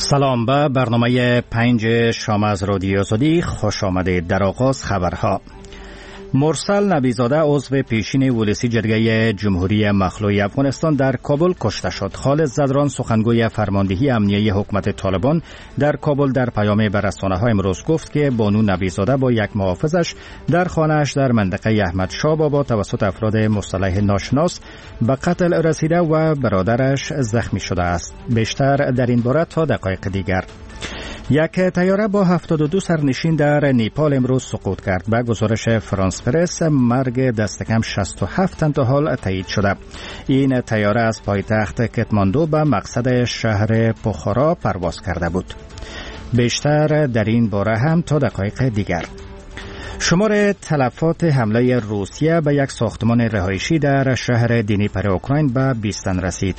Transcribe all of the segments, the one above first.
سلام، به برنامه 5 شام از رادیو آزادی خوش آمدید. در آغاز خبرها. مرسل نبیزاده عضو پیشین ولسی جرگه جمهوری مخلوع افغانستان در کابل کشته شد. خالد زدران سخنگوی فرماندهی امنیه حکومت طالبان در کابل در پیامی به رسانه‌ها امروز گفت که بانو نبیزاده با یک محافظش در خانه‌اش در منطقه احمد شاه بابا توسط افراد مسلح ناشناس به قتل رسیده و برادرش زخمی شده است. بیشتر در این باره تا دقایق دیگر. یک طیاره با 72 سرنشین در نیپال امروز سقوط کرد. به گزارش فرانس پرس مرگ دست کم 67 تن تا حال تایید شده. این طیاره از پایتخت کتماندو به مقصد شهر پوخارا پرواز کرده بود. بیشتر در این باره هم تا دقایق دیگر. شمار تلفات حمله روسیه به یک ساختمان رهایشی در شهر دنیپر اوکراین به 20 تن رسید.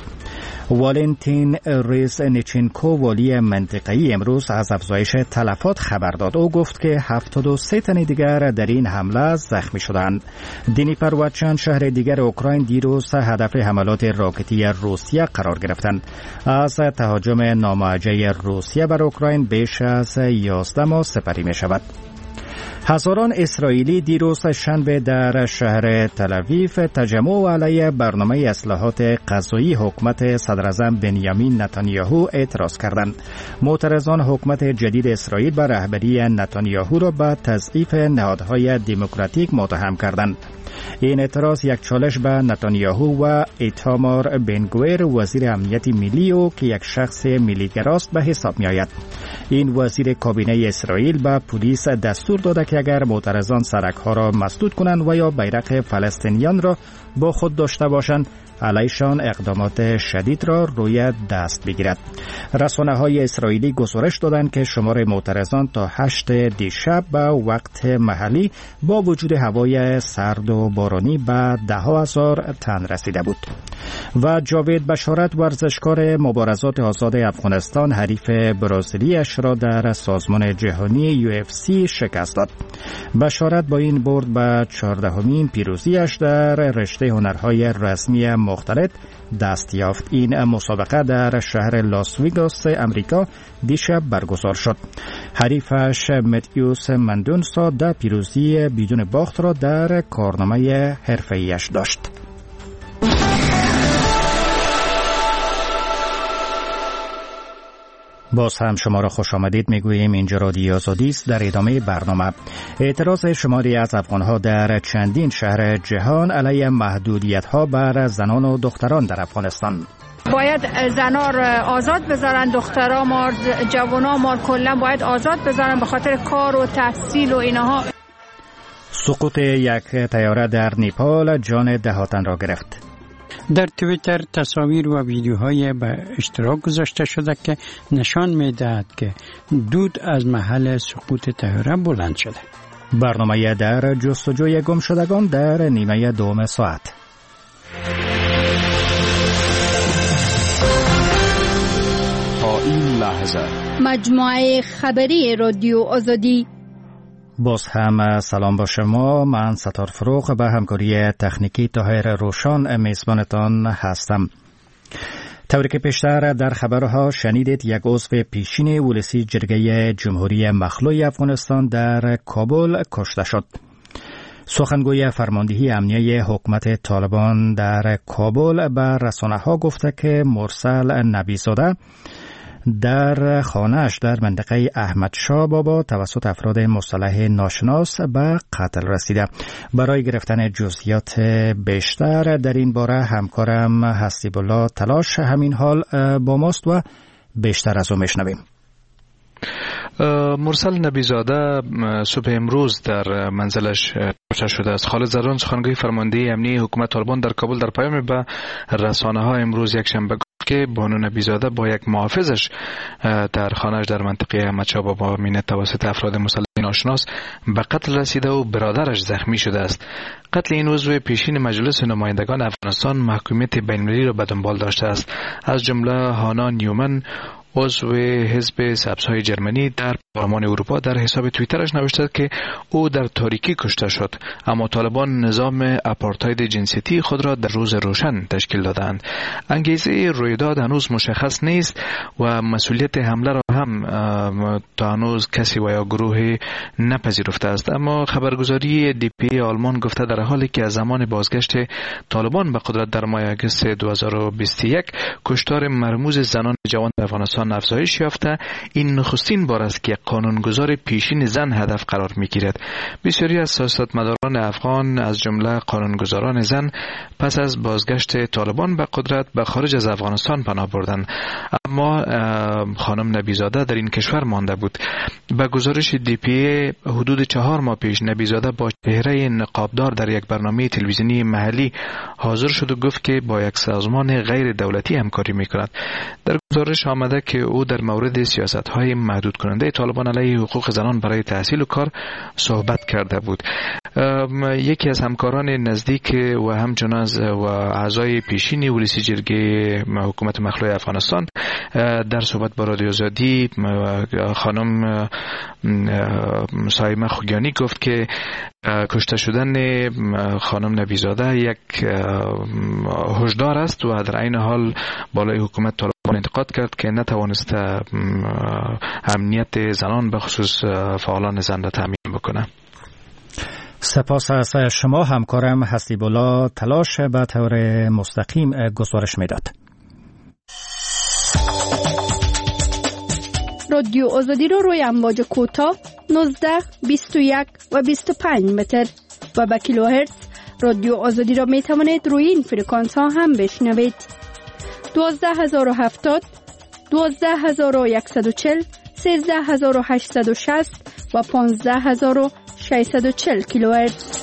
والنتین ریزنیچنکو والی منطقه‌ای امروز از افزایش تلفات خبر داد. او گفت که 73 تن دیگر در این حمله زخمی شدند. دنیپر و چند شهر دیگر اوکراین دیروز هدف حملات راکتی روسیه قرار گرفتند. از تهاجم ناموجه روسیه بر اوکراین بیش از 11 ماه سپری می شود. هزاران اسرائیلی دیروز شنبه در شهر تل‌آویو تجمع علیه برنامه اصلاحات قضایی حکومت صدراعظم بنیامین نتانیاهو اعتراض کردند. معترضان حکومت جدید اسرائیل به رهبری نتانیاهو را به تضعیف نهادهای دموکراتیک متهم کردند. این اعتراض یک چالش به نتانیاهو و ایتامار بنگویر وزیر امنیت ملی و که یک شخص ملیگراست به حساب می آید. این وزیر کابینه اسرائیل به پلیس دستور داده که اگر معترضان سرک‌ها را مسدود کنند و یا بیرق فلسطینیان را با خود داشته باشند علیشان اقدامات شدید را روی دست بگیرد. رسانه‌های اسرائیلی گزارش دادند که شمار معترضان تا 8 دیشب به وقت محلی با وجود هوای سرد و بارانی به 10,000 تن رسیده بود. و جاوید بشارت ورزشکار مبارزات آزاد افغانستان حریف برزیلی‌اش را در سازمان جهانی UFC شکست داد. بشارت با این برد به 14مین پیروزی‌اش در رشته هنرهای رسمی مختلط دست یافت. این مسابقه در شهر لاس ویگاس امریکا دیشب برگزار شد. حریفش متیوس مندونسا در پیروزی بدون باخت را در کارنامه حرفه‌ایش داشت. باز هم شما را خوش آمدید میگوییم. اینجا رادیو آزادی است. در ادامه برنامه اعتراض شماری از افغانها در چندین شهر جهان علیه محدودیت‌ها بر زنان و دختران در افغانستان. باید زنا را آزاد بذارن، دخترها ما جوانا ما کلا باید آزاد بذارن به خاطر کار و تحصیل و اینها. سقوط یک طیاره در نیپال جان 10 تن را گرفت. در توییتر تصاویر و ویدیوهای به اشتراک گذاشته شده که نشان می‌دهد که دود از محل سقوط طیاره بلند شده. برنامه در جستجوی گم شدگان در نیمه دوم ساعت. تا این لحظه مجموعه خبری رادیو آزادی. باز هم سلام با شما. من ستار فروغ به همکاری تکنیکی طاهر روشان میزبانتان هستم. طوری که پیشتر در خبرها شنیدید، یک عضو پیشین ولسی جرگه جمهوری مخلوع افغانستان در کابل کشته شد. سخنگوی فرماندهی امنیه حکومت طالبان در کابل به رسانه‌ها گفته که مرسل نبیزاده در خانه‌اش در منطقه احمد شاه بابا توسط افراد مسلح ناشناس به قتل رسیده. برای گرفتن جزئیات بیشتر در این باره همکارم حسیب الله تلاش همین حال با ماست و بیشتر از او میشنویم. مرسل نبیزاده صبح امروز در منزلش کشته شده است. خالد زدران سخنگوی فرماندهی امنیه حکومت طالبان در کابل در پیام به رسانه‌ها امروز یک شنبه گفت که بانو نبیزاده با یک محافظش در خانه‌اش در منطقه احمد شاه بابا امینه توسط افراد مسلح ناشناس به قتل رسیده و برادرش زخمی شده است. قتل این عضو پیشین مجلس نمایندگان افغانستان محکومیت بین‌المللی را به دنبال داشته است. از جمله هانا نیومن عضو حزب سبزهای جرمنی در پارلمان اروپا در حساب توییترش نوشته که او در تاریکی کشته شد، اما طالبان نظام آپارتاید جنسیتی خود را در روز روشن تشکیل دادند. انگیزه رویداد هنوز مشخص نیست و مسئولیت حمله را هم تا هنوز کسی و یا گروهی نپذیرفته است، اما خبرگزاری DPA آلمان گفته در حالی که از زمان بازگشت طالبان به قدرت در ماه آگوست 2021 کشتار مرموز زنان جوان در افغانستان افزایش یافته، این نخستین بار است که قانونگذار پیشین زن هدف قرار می‌گیرد. بسیاری از سیاستمداران افغان از جمله قانونگذاران زن پس از بازگشت طالبان به قدرت به خارج از افغانستان پناه بردند، اما خانم نبیزاده در این کشور مانده بود. به گزارش DPA حدود 4 ماه پیش نبیزاده با چهره نقابدار در یک برنامه تلویزیونی محلی حاضر شد و گفت که با یک سازمان غیر دولتی همکاری می‌کند. در گزارش آمده که او در مورد سیاست‌های محدود کننده طالبان علیه حقوق زنان برای تحصیل و کار صحبت کرده بود. یکی از همکاران نزدیک و همچنان و اعضای پیشین ولسی جرگه حکومت مخلوع افغانستان در صحبت با رادیو آزادی خانم سایمه خوگیانی گفت که کشته شدن خانم نبیزاده یک هشدار است و در عین حال بالای حکومت طالبان انتقاد کرد که نتوانست امنیت زنان به خصوص فعالان زن را تامین بکنه. سپاس از شما. همکارم حسیب الله تلاش به طور مستقیم گزارش میداد. رادیو آزادی رو روی امواج کوتاه 19, 21 و 25 متر و به کیلوهرتز رادیو آزادی را می توانید روی این فرکانس ها هم بشنوید. 12070 12140 13860 و 15640 کیلوهرتز.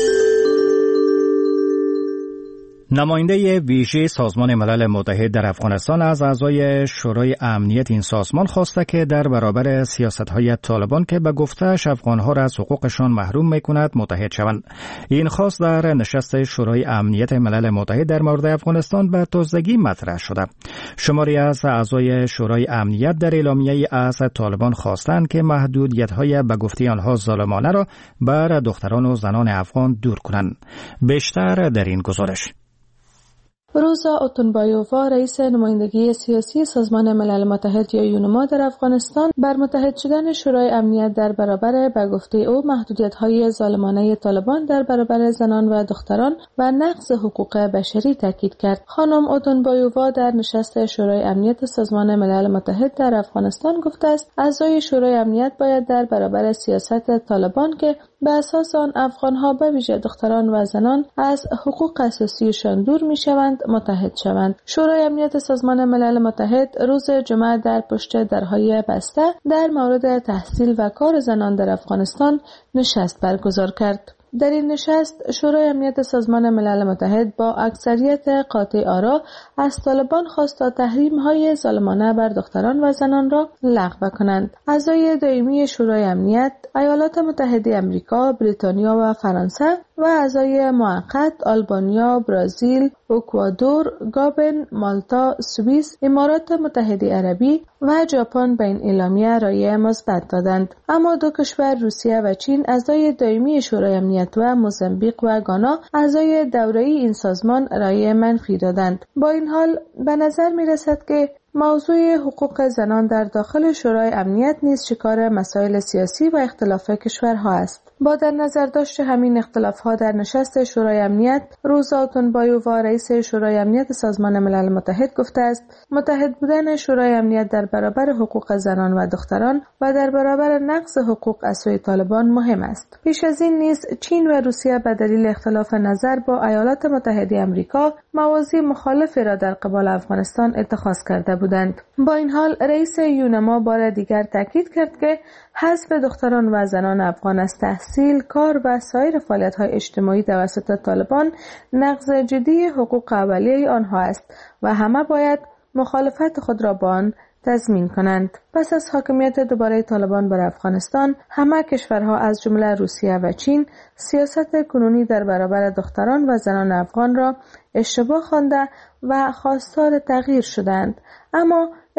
نماینده ویژه سازمان ملل متحد در افغانستان از اعضای شورای امنیت این سازمان خواسته که در برابر سیاست‌های طالبان که به گفته‌اش افغان‌ها را از حقوقشان محروم می‌کند متحد شوند. این خواست در نشست شورای امنیت ملل متحد در مورد افغانستان به تازگی مطرح شده. شماری از اعضای شورای امنیت در اعلامیه از طالبان خواستند که محدودیت‌های به گفته آنها ظالمانه را بر دختران و زنان افغان دور کنند. بیشتر در این گزارش. روزا اوتونبایووا رئیس نمایندگی سیاسی سازمان ملل متحد یا یونما در افغانستان بر متحد شدن شورای امنیت در برابر به گفته او محدودیت‌های ظالمانه طالبان در برابر زنان و دختران و نقض حقوق بشری تاکید کرد. خانم اوتونبایووا در نشست شورای امنیت سازمان ملل متحد در افغانستان گفته است اعضای شورای امنیت باید در برابر سیاست طالبان که به اساس آن افغان‌ها به ویژه دختران و زنان از حقوق اساسیشان دور می‌شوند متحد شوند. شورای امنیت سازمان ملل متحد روز جمعه در پشت درهای بسته در مورد تحصیل و کار زنان در افغانستان نشست برگزار کرد. در این نشست شورای امنیت سازمان ملل متحد با اکثریت قاطع آرا از طالبان خواست تا تحریم‌های ظالمانه بر دختران و زنان را لغو کنند. اعضای دائمی شورای امنیت ایالات متحده آمریکا، بریتانیا و فرانسه و اعضای موقت آلبانیا، برزیل، اکوادور، گابن، مالتا، سوئیس، امارات متحده عربی و ژاپن به این اعلامیه رأی مثبت دادند. اما دو کشور روسیه و چین اعضای دائمی شورای امنیت و موزامبیک و گانا اعضای دوره‌ای این سازمان رأی منفی دادند. با این حال به نظر می‌رسد که موضوع حقوق زنان در داخل شورای امنیت نیز شکار مسائل سیاسی و اختلاف کشورها است. با در نظر داشت همین اختلافها در نشست شورای امنیت، روزا اوتونبایووا رئیس شورای امنیت سازمان ملل متحد گفته است متحد بودن شورای امنیت در برابر حقوق زنان و دختران و در برابر نقض حقوق از سوی طالبان مهم است. پیش از این نیز چین و روسیه به دلیل اختلاف نظر با ایالات متحده آمریکا موازی مخالفی را در قبال افغانستان اتخاذ کرده بودند. با این حال رئیس یونما بار دیگر تاکید کرد که حذف دختران و زنان افغان از تحصیل، کار و سایر فعالیت‌های اجتماعی توسط طالبان نقض جدی حقوق اولیه آنها است و همه باید مخالفت خود را با آن تضمین کنند. پس از حاکمیت دوباره طالبان بر افغانستان، همه کشورها از جمله روسیه و چین سیاست کنونی در برابر دختران و زنان افغان را اشتباه خوانده و خواستار تغییر شدند. اما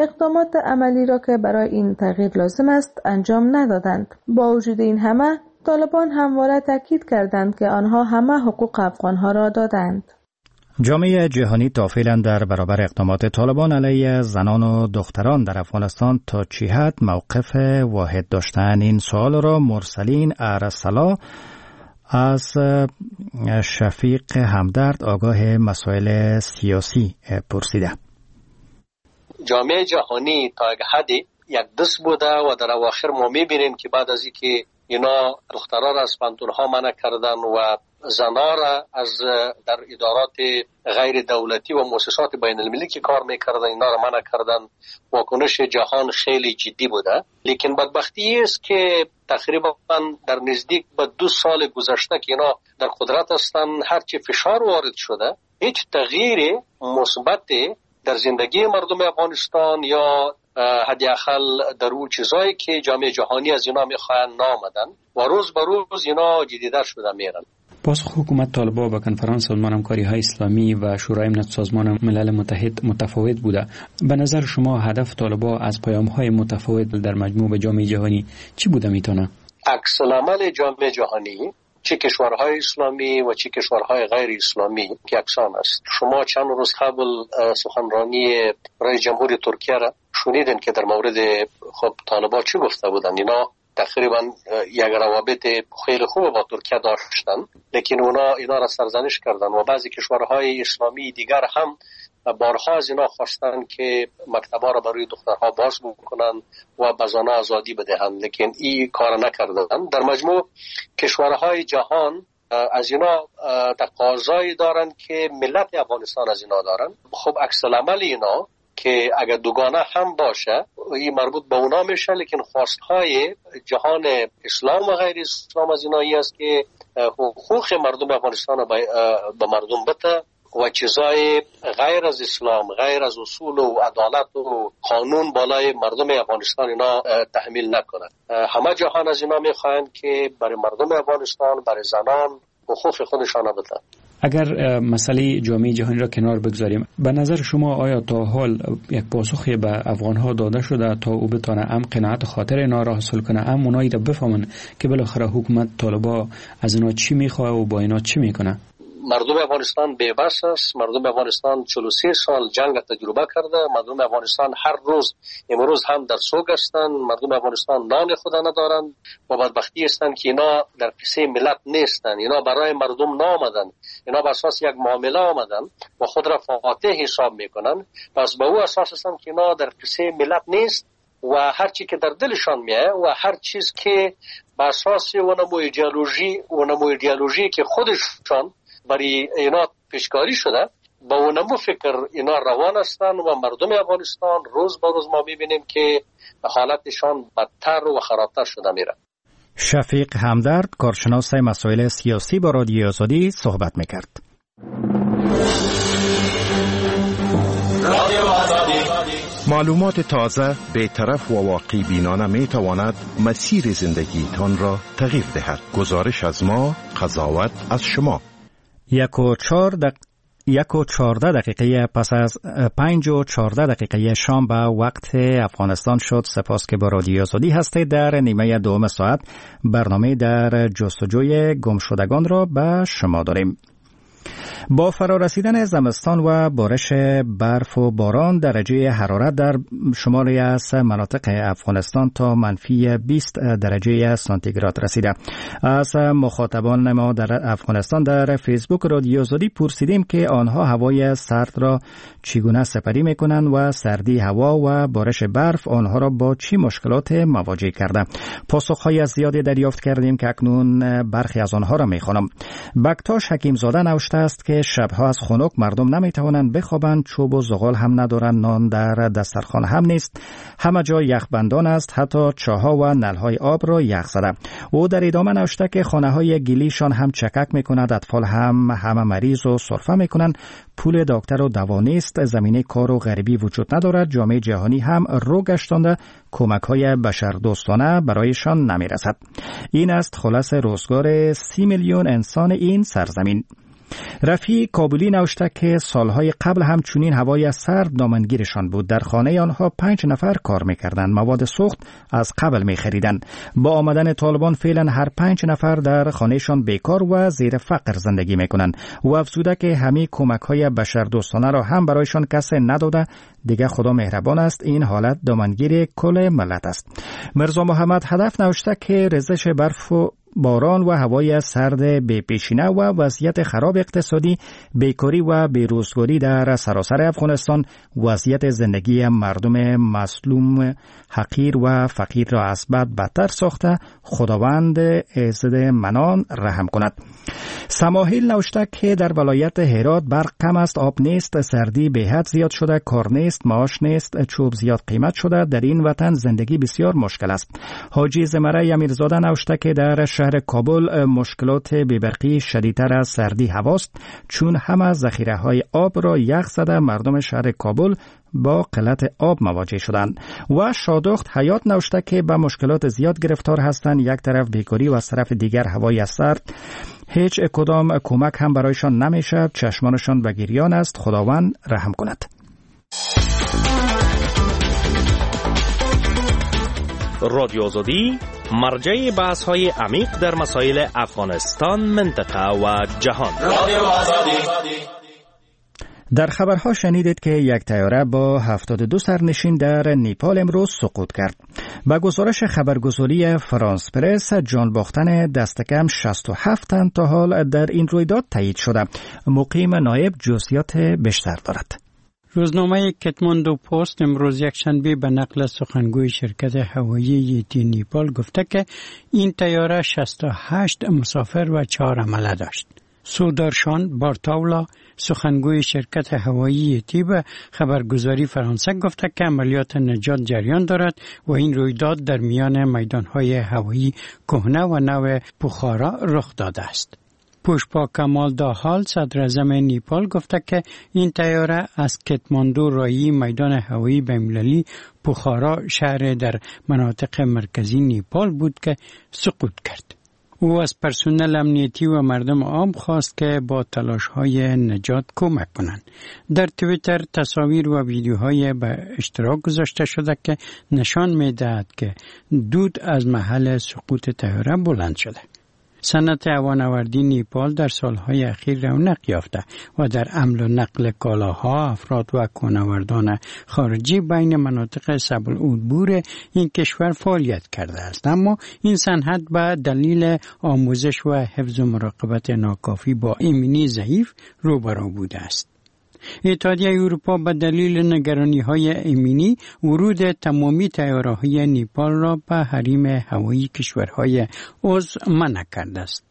اقدامات عملی را که برای این تغییر لازم است انجام ندادند. با وجود این همه طالبان همواره تاکید کردند که آنها همه حقوق افغانها را دادند. جامعه جهانی تا فعلا در برابر اقدامات طالبان علیه زنان و دختران در افغانستان تا چه حد موقف واحد داشتن؟ این سوال را مرسلین ارسلا از شفیق همدرد آگاه مسائل سیاسی پرسیده. جامعه جهانی تا حدی یک دست بوده و در اواخر ما میبینیم که بعد از اینکه اینا دخترها را از پانتونها منع کردن و زنها را از در ادارات غیر دولتی و مؤسسات بین المللی که کار میکردن اینا را منع کردن، واکنش جهان خیلی جدی بوده. لیکن بدبختی است که تقریبا در نزدیک به 2 سال گذشته که اینا در قدرت هستن، هرچی فشار وارد شده هیچ تغییر مثبت در زندگی مردم افغانستان یا حداقل در اون چیزایی که جامعه جهانی از اینا میخواهن نامدن و روز به روز اینا جدیدتر شده میرن. پاسخ حکومت طالبان به کنفرانس سازمان همکاری های اسلامی و شورای امنیت سازمان ملل متحد متفاوت بوده. به نظر شما هدف طالبان از پیام های متفاوت در مجموع به جامعه جهانی چی بوده میتونه؟ عکس العمل جامعه جهانی چه کشورهای اسلامی و چه کشورهای غیر اسلامی یکسان است. شما چند روز قبل سخنرانی رئیس جمهور ترکیه را شنیدین که در مورد خب طالبان چی گفته بودن. اینا تقریبا یک روابط خیلی خوب با ترکیه داشتن، لیکن اینا را سرزنش کردن و بعضی کشورهای اسلامی دیگر هم بارها از اینا خواستن که مکتب‌ها را برای دخترها باز بکنن و به زنان آزادی بدهند، لیکن این کار نکردن. در مجموع کشورهای جهان از اینا تقاضایی دارن که ملت افغانستان از اینا دارن. خب عکس العمل اینا که اگر دوگانه هم باشه این مربوط به اونا میشه، لیکن خواستهای جهان اسلام و غیر اسلام از اینایی است که حقوق مردم افغانستان به مردم بده و چیزای غیر از اسلام، غیر از اصول و عدالت و قانون بالای مردم افغانستان اینا تحمیل نکنه. همه جهان از اینا میخواهند که برای مردم افغانستان، برای زنان حقوق خودشان بده. اگر مسئله جامعه جهانی را کنار بگذاریم، به نظر شما آیا تا حال یک پاسخی به افغانها داده شده تا او بتونه هم قناعت خاطر اینا را حاصل کنه، هم اونایی را بفهمن که بالاخره حکومت طالبان از اینا چی میخواه و با اینا چی میکنه؟ مردم افغانستان بی‌بس است. مردم افغانستان 43 سال جنگ تجربه کرده. مردم افغانستان هر روز امروز هم در سوگ هستند. مردم افغانستان نان خود ندارند و بدبختی هستند که اینا در قصه ملت نیستند. اینا برای مردم نامدن. اینا بر اساس یک معامله آمدن و خود را فاتح حساب میکنن. پس به او اساس هستند که اینا در قصه ملت نیست و هر چی که در دلشان میاد و هر چیز که بر اساس اونمو ایدئولوژی که خودشان برای اینا پیشکاری شده با اونمو فکر اینا روان هستن و مردم افغانستان روز به روز ما میبینیم که حالتشان بدتر و خرابتر شده میره. شفیق همدرد کارشناس مسائل سیاسی با رادیو آزادی صحبت میکرد. معلومات تازه، بی‌طرف و واقعی بینانه می تواند مسیر زندگیتان را تغییر دهد. گزارش از ما، قضاوت از شما. 1:14 دقیقه پس از 5:14 شام به وقت افغانستان شد. سپاس که با رادیو آزادی هستید. در نیمه دوم ساعت برنامه در جستجوی گمشدگان را به شما داریم. با فرارسیدن زمستان و بارش برف و باران درجه حرارت در شماری از مناطق افغانستان تا منفی 20 درجه سانتیگراد رسیده. از مخاطبان ما در افغانستان در فیسبوک رادیو آزادی پرسیدیم که آنها هوای سرد را چگونه سپری میکنند و سردی هوا و بارش برف آنها را با چی مشکلات مواجه کرده. پاسخهای زیادی دریافت کردیم که اکنون برخی از آنها را میخوانم. بکتاش حکیم زاده نوشته است که شبها از خنک مردم نمیتوانند بخوابند، چوب و زغال هم ندارند، نان در دسترخوان هم نیست، همه جا یخبندان است، حتی چاها و نلهای آب را یخ زده. او در ادامه نوشته که خانه‌های گلیشان هم چکک میکند، اطفال هم همه مریض و سرفه میکنند، پول دکتر و دوا نیست، زمینه کار و غریبی وجود ندارد، جامعه جهانی هم رو گشتانده کمک‌های بشردوستانه برایشان نمیرسد. این است خلاصه روزگار 30 میلیون انسان این سرزمین. رفیع کابلی نوشته که سالهای قبل هم چنین هوای سرد دامنگیرشان بود. در خانه آنها 5 نفر کار میکردند. مواد سوخت از قبل میخریدند. با آمدن طالبان فعلا هر 5 نفر در خانهشان بیکار و زیر فقر زندگی میکنند. و افزوده که همه کمک‌های بشردوستانه را هم برایشان کسی نداده. دیگه خدا مهربان است. این حالت دامنگیر کل ملت است. مرزا محمد هدف نوشته که ریزش برف و باران و هوای سرد بی پیشینه و وضعیت خراب اقتصادی، بیکاری و بیروزگاری در سراسر افغانستان وضعیت زندگی مردم مظلوم، حقیر و فقیر را از بد بدتر ساخته. خداوند عزت منان رحم کند. سماحیل نوشته که در ولایت هرات برق کم است، آب نیست، سردی به حد زیاد شده، کار نیست، معاش نیست، چوب زیاد قیمت شده. در این وطن زندگی بسیار مشکل است. حاجی زمره امیرزاده نوشته که در شهر کابل مشکلات بی‌برقی شدیدتر از سردی هواست، چون همه ذخیره‌های آب را یخ زده. مردم شهر کابل با قلت آب مواجه شدند. و شادخت حیات نوشته که به مشکلات زیاد گرفتار هستند. یک طرف بیکاری و از طرف دیگر هوای سرد. هیچ کدام کمک هم برایشان نمیشه. چشمانشان به گریان است. خداوند رحم کند. رادیو آزادی مرجع بحث های عمیق در مسائل افغانستان، منطقه و جهان. رادیو آزادی. در خبرها شنیدید که یک طیاره با 72 سرنشین در نیپال امروز سقوط کرد. با گزارش خبرگزاری فرانس پرس، جان باختن دست کم 67 تن تا حال در این رویداد تایید شده. مقیم نایب جزئیات بیشتر دارد. روزنامه کتماندو پست امروز یکشنبه به نقل سخنگوی شرکت هوایی یتی نیپال گفته که این طیاره 68 مسافر و 4 عمله داشت. سودارشان بارتاولا سخنگوی شرکت هوایی یتی به خبرگزاری فرانسه گفته که عملیات نجات جریان دارد و این رویداد در میان میدانهای هوایی کهنه و نو بخارا رخ داده است. پوشپا کمال داحال صدر اعظم نیپال گفته که این طیاره از کتماندو رایی میدان هوایی بین‌المللی بخارا شهر در مناطق مرکزی نیپال بود که سقوط کرد. او از پرسنل امنیتی و مردم عام خواست که با تلاش‌های نجات کمک کنند. در توییتر تصاویر و ویدیوهای به اشتراک گذاشته شده که نشان می‌دهد که دود از محل سقوط طیاره بلند شده. صنعت هوانوردی نیپال در سالهای اخیر رونق یافته و در حمل و نقل کالاها افراد و کوهنوردان خارجی بین مناطق سبل‌العبور این کشور فعالیت کرده است. اما این صنعت به دلیل آموزش و حفظ و مراقبت ناکافی با ایمنی ضعیف روبرو بوده است. اتحادیه اروپا به دلیل نگرانی‌های ایمنی ورود تمامی طیاره‌های نیپال را به حریم هوایی کشورهای عضو منع کرده است.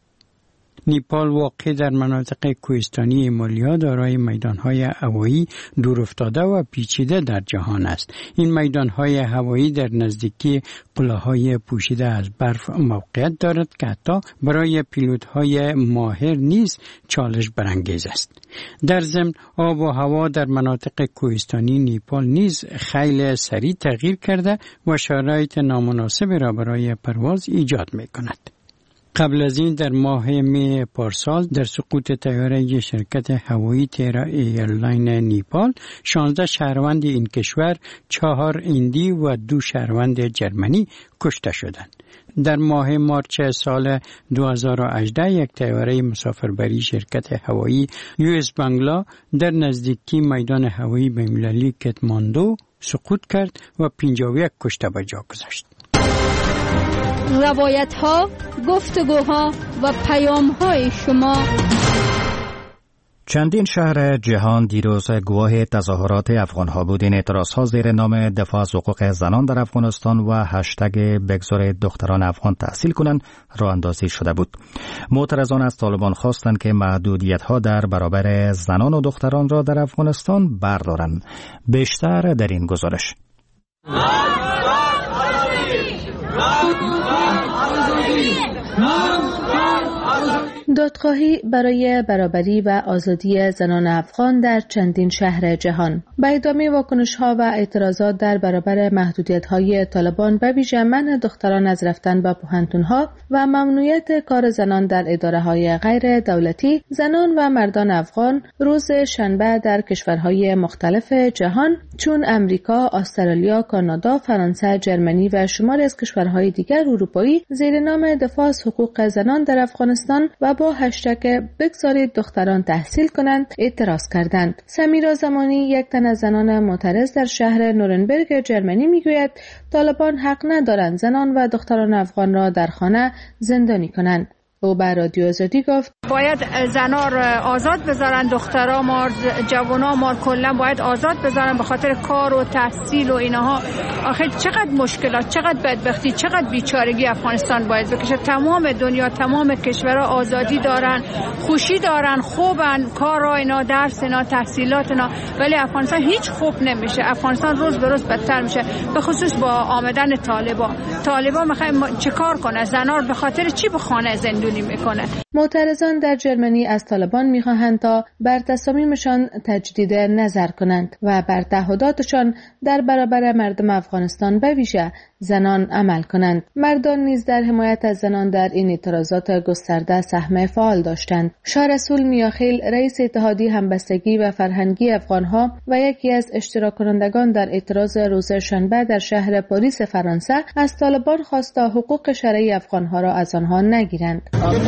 نیپال واقع در مناطق کوهستانی هیمالیا دارای میدانهای هوایی دورافتاده و پیچیده در جهان است. این میدانهای هوایی در نزدیکی قله‌های پوشیده از برف موقعیت دارد که حتی برای پیلوت‌های ماهر نیز چالش برانگیز است. در ضمن آب و هوا در مناطق کوهستانی نیپال نیز خیلی سریع تغییر کرده و شرایط نامناسبی را برای پرواز ایجاد می‌کند. قبل از این در ماه می پارسال در سقوط طیاره شرکت هوایی تیرا ایرلاین نیپال 16 شهروند این کشور، 4 هندی و 2 شهروند جرمنی کشته شدند. در ماه مارچ سال 2018 یک طیاره مسافربری شرکت هوایی US بنگلا در نزدیکی میدان هوایی بین‌المللی کتماندو سقوط کرد و 51 کشته به جا گذاشت. روایت ها، گفتگوها و پیام های شما. چندین شهر جهان دیروز گواه تظاهرات افغان‌ها بود. این اعتراض‌ها زیر نام دفاع از حقوق زنان در افغانستان و هشتگ بگذار دختران افغان تحصیل کنند راه اندازی شده بود. معترضان از طالبان خواستند که محدودیت‌ها در برابر زنان و دختران را در افغانستان بردارند. بیشتر در این گزارش. دادخواهی برای برابری و آزادی زنان افغان در چندین شهر جهان. به ادامه واکنش‌ها و اعتراضات در برابر محدودیت‌های طالبان به ویژه منع دختران از رفتن به پوهنتون‌ها و ممنوعیت کار زنان در اداره‌های غیر دولتی، زنان و مردان افغان روز شنبه در کشورهای مختلف جهان چون امریکا، استرالیا، کانادا، فرانسه، جرمنی و شماری از کشورهای دیگر اروپایی زیر نام دفاع از حقوق زنان در افغانستان و با هشتگ بگذارید دختران تحصیل کنند اعتراض کردند. سمیرا زمانی، یک تن از زنان معترض در شهر نورنبرگ جرمنی میگوید طالبان حق ندارند زنان و دختران افغان را در خانه زندانی کنند. او به رادیو آزادی گفت باید زنا را آزاد بذارن، دخترها ما، جوانا ما کلا باید آزاد بذارن به خاطر کار و تحصیل و اینها. آخه چقدر مشکلات، چقدر بدبختی، چقدر بیچارگی افغانستان باید بکشه. تمام دنیا، تمام کشورها آزادی دارن، خوشی دارن، خوبن، کار اینا، درس اینا، تحصیلات اینا، ولی افغانستان هیچ خوب نمیشه. افغانستان روز به روز بدتر میشه، به خصوص با آمدن طالبان میخواد چیکار کنه؟ زنا به خاطر چی به خانه زندانی میکنه؟ معترضان در جرمنی از طالبان میخواهند تا بر تصامیمشان تجدید نظر کنند و بر تعهداتشان در برابر مردم افغانستان به ویژه زنان عمل کنند. مردان نیز در حمایت از زنان در این اعتراضات گسترده سهم فعال داشتند. شاه رسول میاخیل، رئیس اتحادیه همبستگی و فرهنگی افغانها و یکی از اشتراک کنندگان در اعتراض روز شنبه در شهر پاریس فرانسه، از طالبان خواست تا حقوق شرعی افغانها را از آنها نگیرند.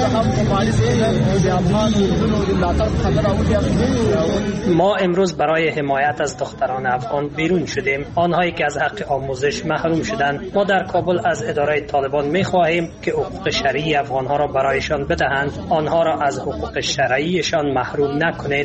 ما امروز برای حمایت از دختران افغان بیرون شدیم، آنهایی که از حق آموزش محروم شدند. ما در کابل از اداره طالبان می‌خواهیم که حقوق شرعی افغان‌ها را برایشان بدهند، آنها را از حقوق شرعیشان محروم نکنید.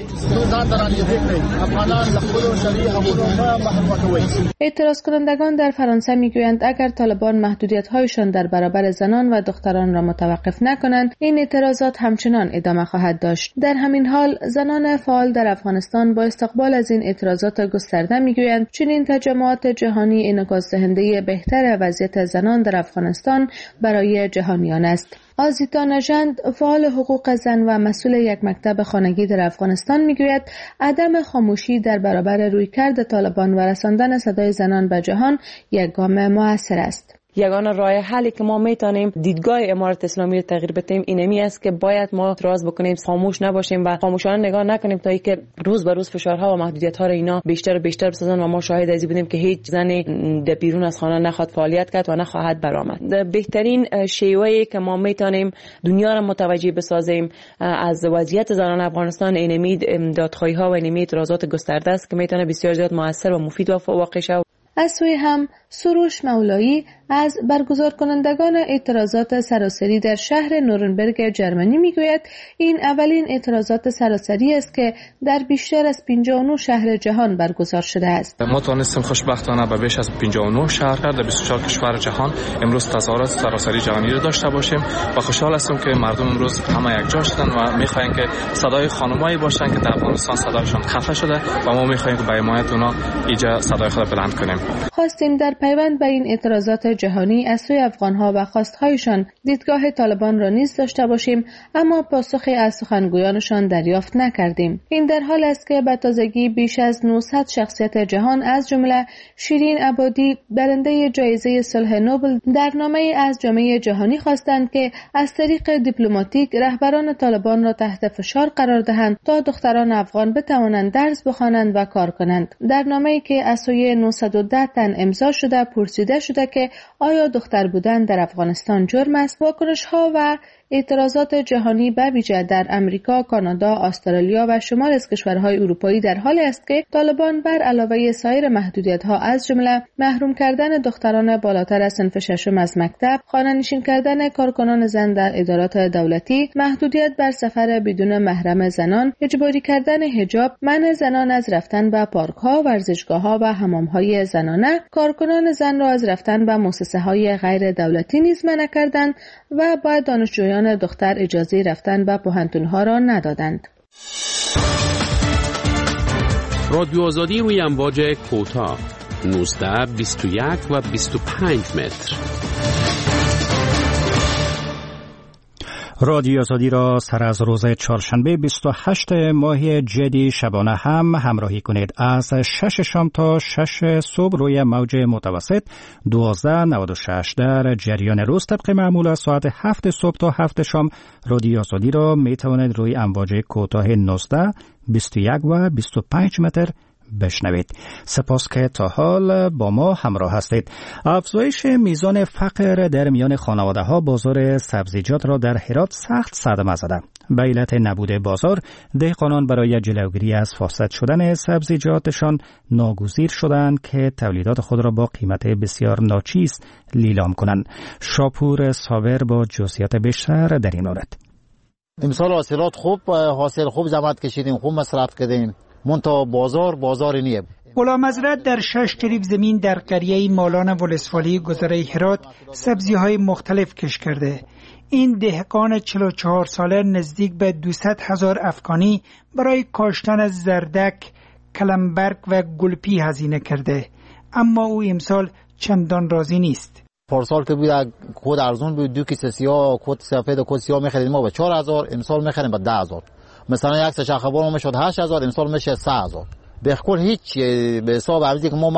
اعتراض کنندگان در فرانسه میگویند اگر طالبان محدودیت‌هایشان در برابر زنان و دختران را متوقف نکنند، این اعتراضات همچنان ادامه خواهد داشت. در همین حال زنان فعال در افغانستان با استقبال از این اعتراضات گسترده میگویند چنین تجمعات جهانی انعکاس دهنده بهتر وضعیت زنان در افغانستان برای جهانیان است. آزیتا نژند، فعال حقوق زن و مسئول یک مکتب خانگی در افغانستان میگوید عدم خاموشی در برابر رویکرد طالبان و رساندن صدای زنان به جهان یک گام مؤثر است. یگانه راه حلی که ما میتونیم دیدگاه امارت اسلامی رو تغییر بدیم اینمی است که باید ما اعتراض بکنیم، خاموش نباشیم و خاموشانه نگاه نکنیم تا اینکه روز به روز فشارها و محدودیت‌ها رو اینا بیشتر و بیشتر بسازن و ما شاهد از این بودیم که هیچ زنی در بیرون از خانه نخواد فعالیت کرد و نخواهد برآمد. بهترین شیوهی که ما میتونیم دنیا رو متوجه بسازیم از وضعیت زنان افغانستان اینمی دادخواهی‌ها و اینمی اعتراضات گسترده است که میتونه بسیار زیاد موثر و مفید واقع شود. از سوی هم سروش مولایی از برگزار کنندگان اعتراضات سراسری در شهر نورنبرگ جرمنی میگوید این اولین اعتراضات سراسری است که در بیشتر از 59 شهر جهان برگزار شده است. ما توانستیم خوشبختانه به بیش از 59 شهر در 24 کشور جهان امروز تظاهرات سراسری جهانی را داشته باشیم و خوشحال هستیم که مردم امروز همه یک جا شدن و میخواهیم که صدای خانمایی باشن که در افغانستان صدایشان خفه شده و ما میخواهیم که به حمایت اونها اینجا صدای خود بلند کنیم. خواستیم در پیوند به این اعتراضات جهانی از سوی افغانها و خواستهایشان دیدگاه طالبان را نیز داشته باشیم، اما پاسخی از سخنگویانشان دریافت نکردیم. این در حال است که به تازگی بیش از 900 شخصیت جهان از جمله شیرین عبادی، برنده جایزه صلح نوبل، در نامه‌ای از جامعه جهانی خواستند که از طریق دیپلماتیک رهبران طالبان را تحت فشار قرار دهند تا دختران افغان بتوانند درس بخوانند و کار کنند. در نامه‌ای که از سوی 910 تن امضا شده پرسیده شده که آیا دختر بودن در افغانستان جرم است؟ واکنش‌ها و اعتراضات جهانی به ویژه در امریکا، کانادا، استرالیا و شمال از کشورهای اروپایی در حالی است که طالبان بر علاوه سایر محدودیت‌ها از جمله محروم کردن دختران بالاتر از صنف ششم از مکتب، خانه‌نشین کردن کارکنان زن در ادارات دولتی، محدودیت بر سفر بدون محرم زنان، اجباری کردن حجاب، منع زنان از رفتن به پارک‌ها، ورزشگاه‌ها و حمام‌های زنانه، کارکنان زن را از رفتن به مؤسسه‌های غیر دولتی نیز منع کردند و باید دانشجویان دختر اجازه رفتن به پوهنتون‌ها را ندادند. رادیو آزادی روی امواج کوتاه 19، 21 و 25 متر. رادیو آزادی را سر از روز چهارشنبه 28 ماه جدی شبانه هم همراهی کنید. از 6 شام تا 6 صبح روی موج متوسط 1296 در جریان روز طبق معمول از ساعت 7 صبح تا 7 شام رادیو آزادی را می توانید روی امواج کوتاه 19 21 و 25 متر بشنوید. سپاس که تا حال با ما همراه هستید. افزایش میزان فقر در میان خانواده‌ها بازار سبزیجات را در هرات سخت صدمه زده. به علت نبود بازار، دهقانان برای جلوگیری از فاسد شدن سبزیجاتشان ناگزیر شدند که تولیدات خود را با قیمت بسیار ناچیز لیلام کنند. شاپور صابر با جزئیات بیشتر در این مورد. امسال حاصل خوب زحمت کشیدیم، خوب مصرف کردیم. منتها بازار نیه. غلام حضرت در 6 تریب زمین در قریه مالان ولسوالی گذره هرات سبزی‌های مختلف کش کرده. این دهقان 44 ساله نزدیک به 200,000 افغانی برای کاشتن از زردک، کلمبرگ و گلپی هزینه کرده. اما او امسال چندان راضی نیست. پارسال که بود کود ارزون بود، 2 کیسه سیاه کود سفید و کود سیاه می‌خریدیم ما به 4,000، امسال می‌خریم به 10,000. مثلا یک سه خبر میشد 8,000، امسال میشه 3,000. بخول هیچ به حساب ارزی که ما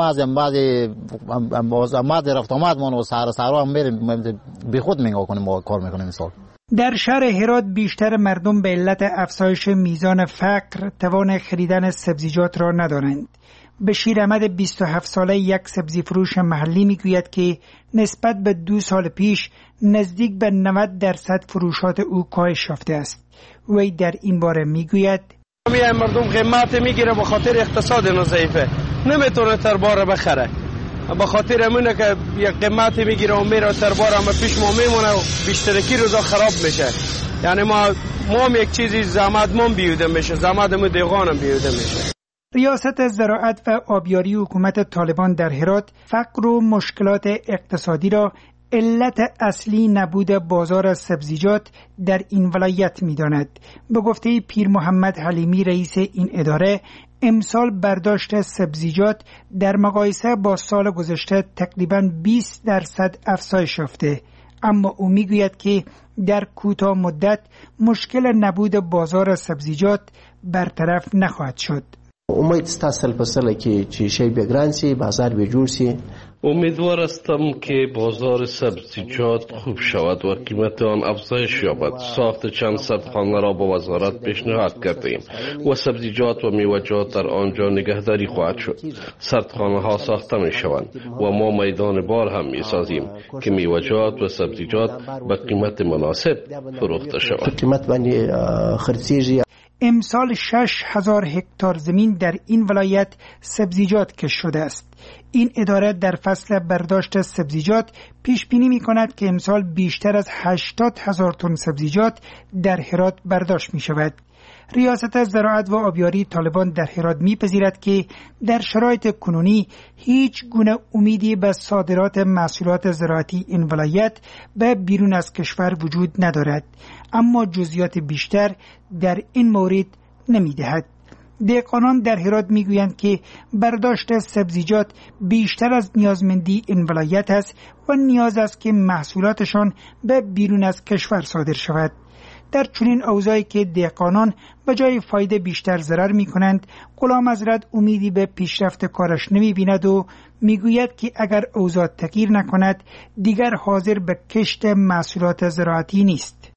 بعد رفت آمد ما و سهرا هم بریم به خود نگاه کنیم ما کار میکنیم. امسال در شهر هرات بیشتر مردم به علت افزایش میزان فقر توان خریدن سبزیجات را ندارند. بشیر احمد 27 ساله یک سبزی فروش محلی میگوید که نسبت به 2 سال پیش نزدیک به 90% فروشات او کاهش یافته است. وی در این باره میگوید مردم قیمت میگیره به خاطر اقتصاد ضعیفه، نمیتونه تربار بخره، به خاطر همونه که یک قیمت میگیره و میره تربار هم پیش ما میمونه و بیشترکی روزا خراب میشه. یعنی ما هم یک چیزی زحمت ما بیوده میشه، زحمت ما دیغانم بیوده میشه. ریاست زراعت و آبیاری حکومت طالبان در هرات فقر و مشکلات اقتصادی را علت اصلی نبود بازار سبزیجات در این ولایت می‌داند. به گفته پیر محمد حلیمی رئیس این اداره، امسال برداشت سبزیجات در مقایسه با سال گذشته تقریباً 20% افزایش یافته. اما او میگوید که در کوتاه مدت مشکل نبود بازار سبزیجات برطرف نخواهد شد. امید ستاسل پسله که چیشی بگران سی، بازار بجور سی. امیدوار هستم که بازار سبزیجات خوب شود و قیمت آن افزایش یابد. ساخت چند سردخانه را با وزارت پیشنهاد کردیم و سبزیجات و میوه‌جات در آنجا نگهداری خواهد شد. سردخانه ها ساخته می شوند و ما میدان بار هم می سازیم که میوه‌جات و سبزیجات به قیمت مناسب فروخته شود. قیمت بندی خرسیجی. امسال 6,000 هکتار زمین در این ولایت سبزیجات کش شده است. این اداره در فصل برداشت سبزیجات پیش بینی می کند که امسال بیشتر از 80,000 تن سبزیجات در هرات برداشت می شود. ریاست زراعت و آبیاری طالبان در هرات می‌پذیرد که در شرایط کنونی هیچ گونه امیدی به صادرات محصولات زراعتی این ولایت به بیرون از کشور وجود ندارد، اما جزئیات بیشتر در این مورد نمی‌دهد. دهقانان در هرات میگویند که برداشت سبزیجات بیشتر از نیازمندی این ولایت است و نیاز است که محصولاتشان به بیرون از کشور صادر شود. در چنین اوضاعی که دهقانان به جای فایده بیشتر ضرر می کنند، غلام حضرت امیدی به پیشرفت کارش نمی بیند و می گوید که اگر اوضاع تغییر نکند دیگر حاضر به کشت محصولات زراعتی نیست.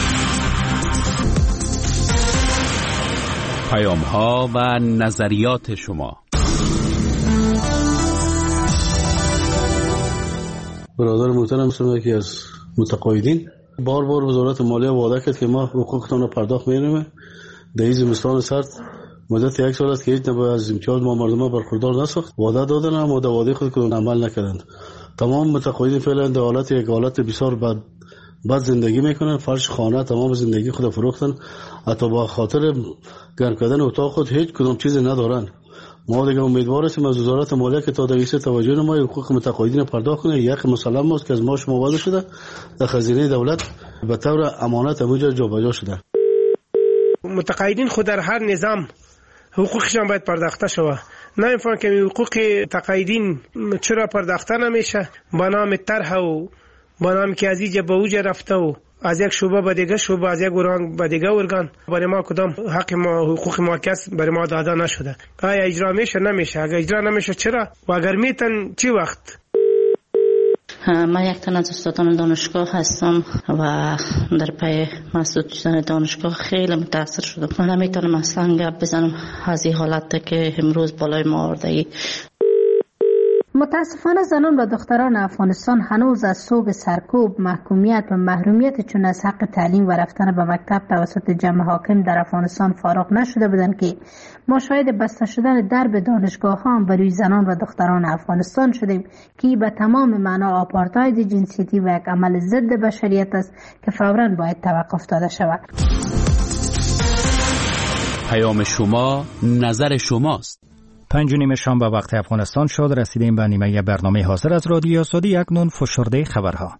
پیام ها و نظریات شما. برادر محترم سلام که از متقاعدین بار وزارت مالیه وعده کرد که ما حقوقتان را پرداخت می‌کنیم. در این زمستان سرد مدت 1 سال است که هیچ نوع از امتیاز ما مردم برخوردار نساخت. وعده دادن اما در وعده خود عمل نکردند. تمام متقاعدین فعلا در حالت بسیار بد زندگی میکنن. فرش خانه تمام زندگی خود فروختن. حتی با خاطر گرم کردن اتاق خود هیچ کدام چیزی ندارن. ما دیگه امیدوار هستیم از وزارت مالیه که تا دیگه توجه نماید حقوق متقاعدین پرداخت کنه. یک مسلم است که از ما شما وعده شده در خزینه دولت به طور امانت همونجا جابجا شده. متقاعدین خود در هر نظام حقوقشان باید پرداخته شود. نه اینفان که حقوق تقاعدین چرا پرداخته نمیشه؟ با نام طرح و با نام که از اینجا به اوجا رفته و از یک شعبه به دیگه شعبه، از یک ارگان به دیگه ارگان برای ما کدام حق ما حقوق ما کس برای ما داده نشده. آیا اجرا میشه؟ نمیشه. اگر اجرا نمیشه چرا؟ و اگر میتن چی وقت؟ من یک تن از استادان دانشگاه هستم و در پی مسدود شدن دانشگاه خیلی متاثر شدم. من نمیتونم اصلا گپ بزنم از این حالت که امروز بالای ما آورده. متاسفانه زنان و دختران افغانستان هنوز از صوب سرکوب، محکومیت و محرومیت چون از حق تعلیم و رفتن به مکتب توسط جمع حاکم در افغانستان فارغ نشده بودند که ما شاهد بسته شدن درب دانشگاه ها بروی زنان و دختران افغانستان شدیم که به تمام معنا آپارتاید جنسیتی و یک عمل ضد بشریت است که فوراً باید توقف داده شود. پیام شما، نظر شماست. 5:30 شام به وقت افغانستان شد. رسیدیم به نیمه برنامه حاضر از رادیو آزادی. اکنون فشرده خبرها.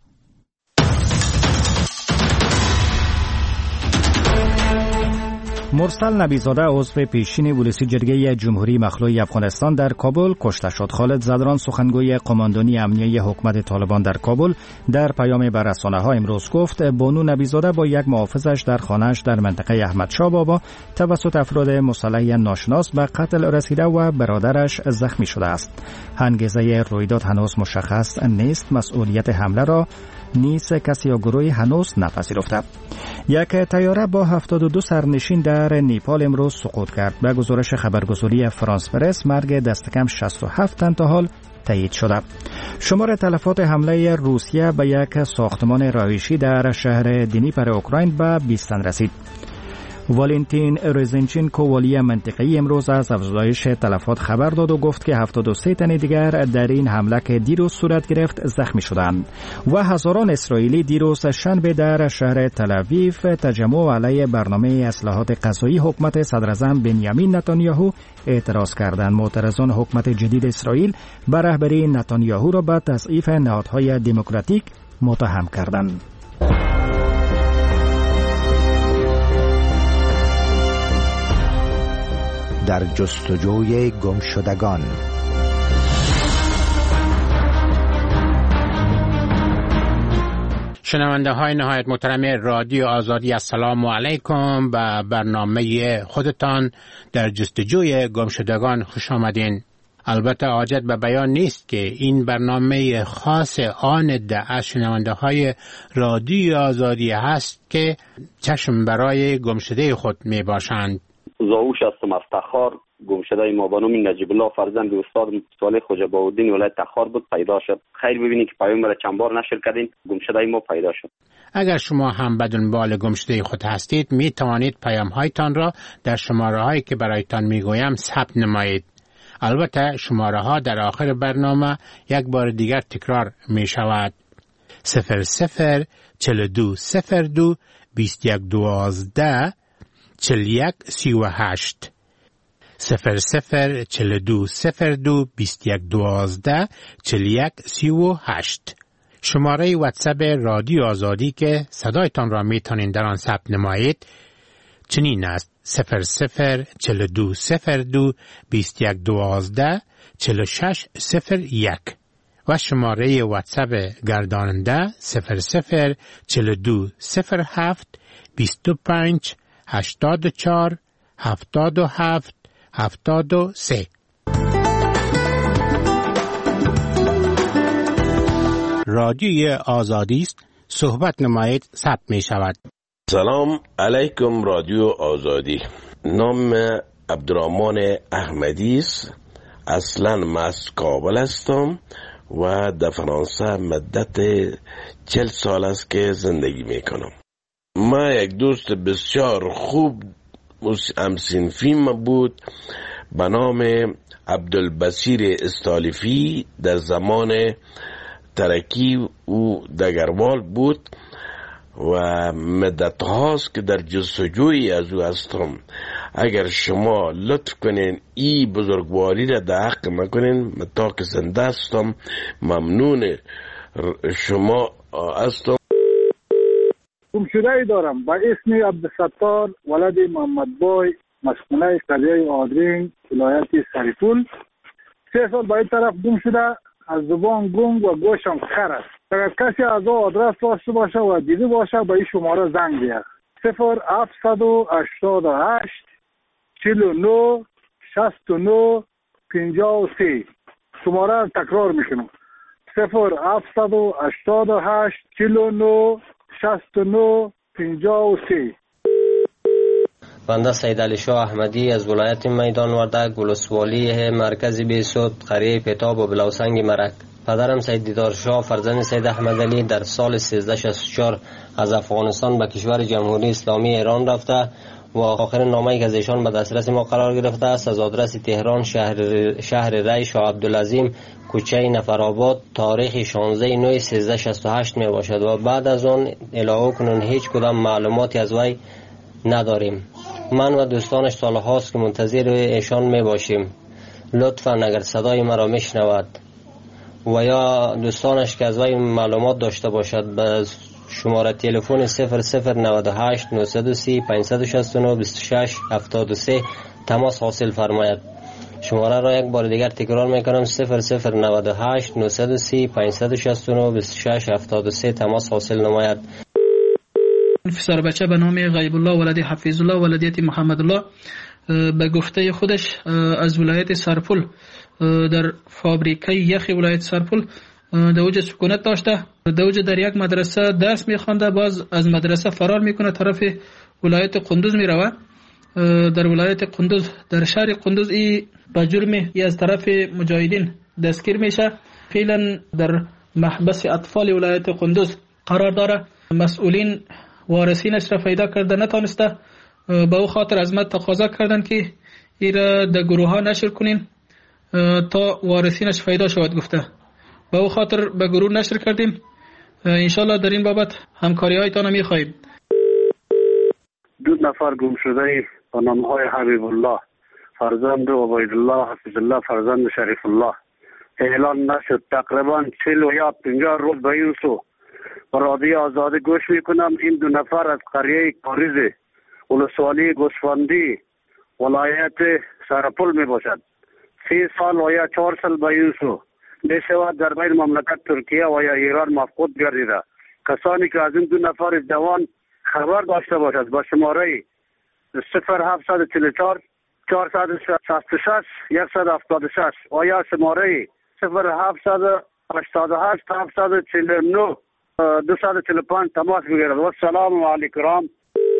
مرسل نبیزاده عضو پیشین ولسی جرگه جمهوری مخلوع افغانستان در کابل کشته شد. خالد زدران سخنگوی قماندانی امنیه حکومت طالبان در کابل در پیام به رسانه‌ها امروز گفت بانو نبیزاده با یک محافظش در خانه‌اش در منطقه احمدشاه بابا توسط افراد مسلح ناشناس به قتل رسیده و برادرش زخمی شده است. انگیزه رویداد هنوز مشخص نیست. مسئولیت حمله را نیز کسی یا گروهی هنوز نپذیرفته. یک طیاره با 72 سرنشین در نیپال امروز سقوط کرد. به گزارش خبرگزاری فرانس پرس مرگ دست کم 67 تن تا حال تایید شده. شمار تلفات حمله روسیه به یک ساختمان رهایشی در شهر دنیپر اوکراین به 20 تن رسید. والنتین رزنچینکو والی منطقه‌ای امروز از افزایش تلفات خبر داد و گفت که 73 تن دیگر در این حمله که دیروز صورت گرفت زخمی شدند و هزاران اسرائیلی دیروز شنبه در شهر تل‌آویو تجمع علیه برنامه اصلاحات قضایی حکومت صدراعظم بنیامین نتانیاهو اعتراض کردند. معترضان حکومت جدید اسرائیل به رهبری نتانیاهو را به تضعیف نهادهای دموکراتیک متهم کردند. در جستجوی گمشدگان. شنونده های نهایت محترم رادیو آزادی، السلام علیکم. به برنامه خودتان در جستجوی گمشدگان خوش آمدین. البته حاجت به بیان نیست که این برنامه خاص آن از شنونده های رادیو آزادی هست که چشم برای گمشده خود می باشند. زاوش هستم از تخار. گمشده ما به نام نجیب الله فرزند استاد صالح خوجا باودین ولایت تخار بود پیدا شد. خیر ببینید که پیام را چند بار نشر کردین. گمشده ما پیدا شد. اگر شما هم به دنبال گمشده خود هستید می توانید پیام هایتان را در شماره هایی که برایتان می گویم ثبت نمایید. البته شماره ها در آخر برنامه یک بار دیگر تکرار می شود. 00 42 02 21 12 41 38 00 42 02 21 12 41 38. شماره واتساپ رادیو آزادی که صدایتان را میتونین در آن ثبت نمایید چنین است: 00 42 02 21 12 46 01 و شماره واتساپ گرداننده 00 42 07 25 84 77 73. رادیوی آزادی است. صحبت نمایید ثبت می شود. سلام علیکم رادیو آزادی. نام عبدالرحمن احمدی است. اصلا من از کابل هستم و در فرانسه مدت 40 سال است که زندگی می کنم. ما یک دوست بسیار خوب همسنفی بود به نام عبدالبصیر استالیفی. در زمان ترکی او دگروال بود و مدت هاست که در جستجوی از او هستم. اگر شما لطف کنین این بزرگواری را در حق مکنین، تا که زنده هستم ممنون شما هستم. گمشده ای دارم با اسم عبدالستار ولد محمد بای، مسکونه قریه آدرین، ولایت سریپول. 3 سال با این طرف گم شده. از زبان گنگ و گوشم خر است. اگر کسی از او آدرس داشته باشه و دیده باشه به این شماره زنگ بیاد 0788 49 69 53. شماره را تکرار میکنم 0788 49 69 53. بنده سید علی شاه احمدی از ولایت میدان وردک ولسوالی مرکز بیسود قریه پتاب و بلوسنگ مرک. پدرم سید دیدار شاه فرزند سید احمد علی در سال 1364 از افغانستان به کشور جمهوری اسلامی ایران رفته و آخر نامه‌ای که از ایشان به دسترس ما قرار گرفته است از آدرس تهران شهر ری شاه عبدالعظیم کوچه نفرآباد تاریخ 16/9/1368 می باشد و بعد از آن الهو کنون هیچ کدام معلوماتی از وی نداریم. من و دوستانش سالهاست که منتظر ایشان می باشیم. لطفاً اگر صدای مرا میشنود و یا دوستانش که از وی معلومات داشته باشد به شماره تلفن 0098 930 569 26 73 تماس حاصل فرماید. شماره را یک بار دیگر تکرار میکنم 0098 930 569 26 73 تماس حاصل نماید. انفسار بچه به نام غیب الله ولدی حفیظ الله ولدیت محمد الله به گفته خودش از ولایت سرپل در فابریکه یخ ولایت سرپل در اوج سکونت داشته. در اوج در یک مدرسه درس میخوانده، باز از مدرسه فرار میکنه طرف ولایت قندوز میروه. در ولایت قندوز در شهر قندوز ای با جرم ای از طرف مجاهدین دستگیر میشه. فعلا در محبس اطفال ولایت قندوز قرار داره. مسئولین وارثینش را پیدا کرده نتانسته، به او خاطر از ما تقاضا کردن که ای را در گروه ها نشر کنین تا وارثینش پیدا شود. گفته به او خاطر به گروه نشر کردیم. انشالله در این بابت همکاری هایتان میخواهیم. 2 نفر گم شده با نام های حبیب الله فرزند عبید الله حفیظ الله فرزند شریف الله اعلان نشد. تقریبا 40 یا 50 روز به این سو و رادیو آزادی گوش میکنم. این 2 نفر از قریه کاریز ولسوالی گوسفندی ولایت سرپل می باشد. 3 سال و یا 4 سال به این سو میشود در بین مملکت ترکیه و یا ایران مفقود گردیده. کسانی که از این 2 نفر جوان خبر داشته باشد با شماره 0744 466 176 و یا شماره 0788 749 245 تماس بگیرد. و السلام علیکم.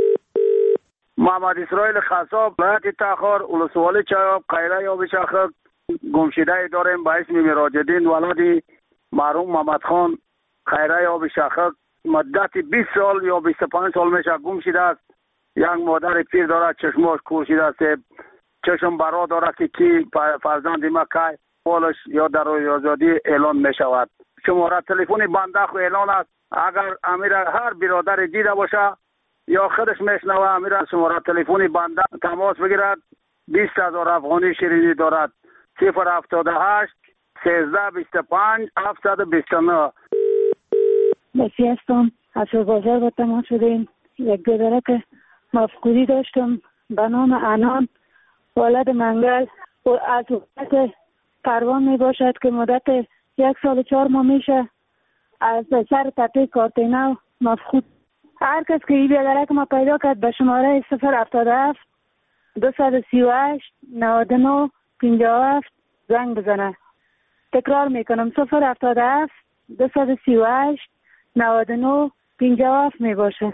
محمد اسرائیل خصاب ولایت تخار ولسوالی چایاب قیره یا بشاخک گمشده داریم به اسم مراجدین ولادی مرحوم محمد خان خیره یا بشاخک مدت 20 سال یا 25 سال میشه گم شده است. یک مادر پیر دارد چشماش کور شده است، چشم برا دارد که کی فرزند ما که پولش یا در آزادی اعلان می شود. شماره تلفن بنده خو اعلان است. اگر امیر هر برادر دیده باشه یا خودش میشنوه امیر شماره تلفن بنده تماس بگیرد. 20,000 افغانی شیرینی دارد. 078 13 25 729. بسی هستم از بازار با تماس شدیم. یک دادره که مفقودی داشتم به نام انان ولد منگل و از وقت پروان می باشد که مدت 1 سال و 4 ماه میشه از سر تپه کارتینو مفقود. هر کس که این بیادره که ما پیدا کرد به شماره 077 238 99 57 زنگ بزنه. تکرار میکنم 077 238 99 57 می باشه.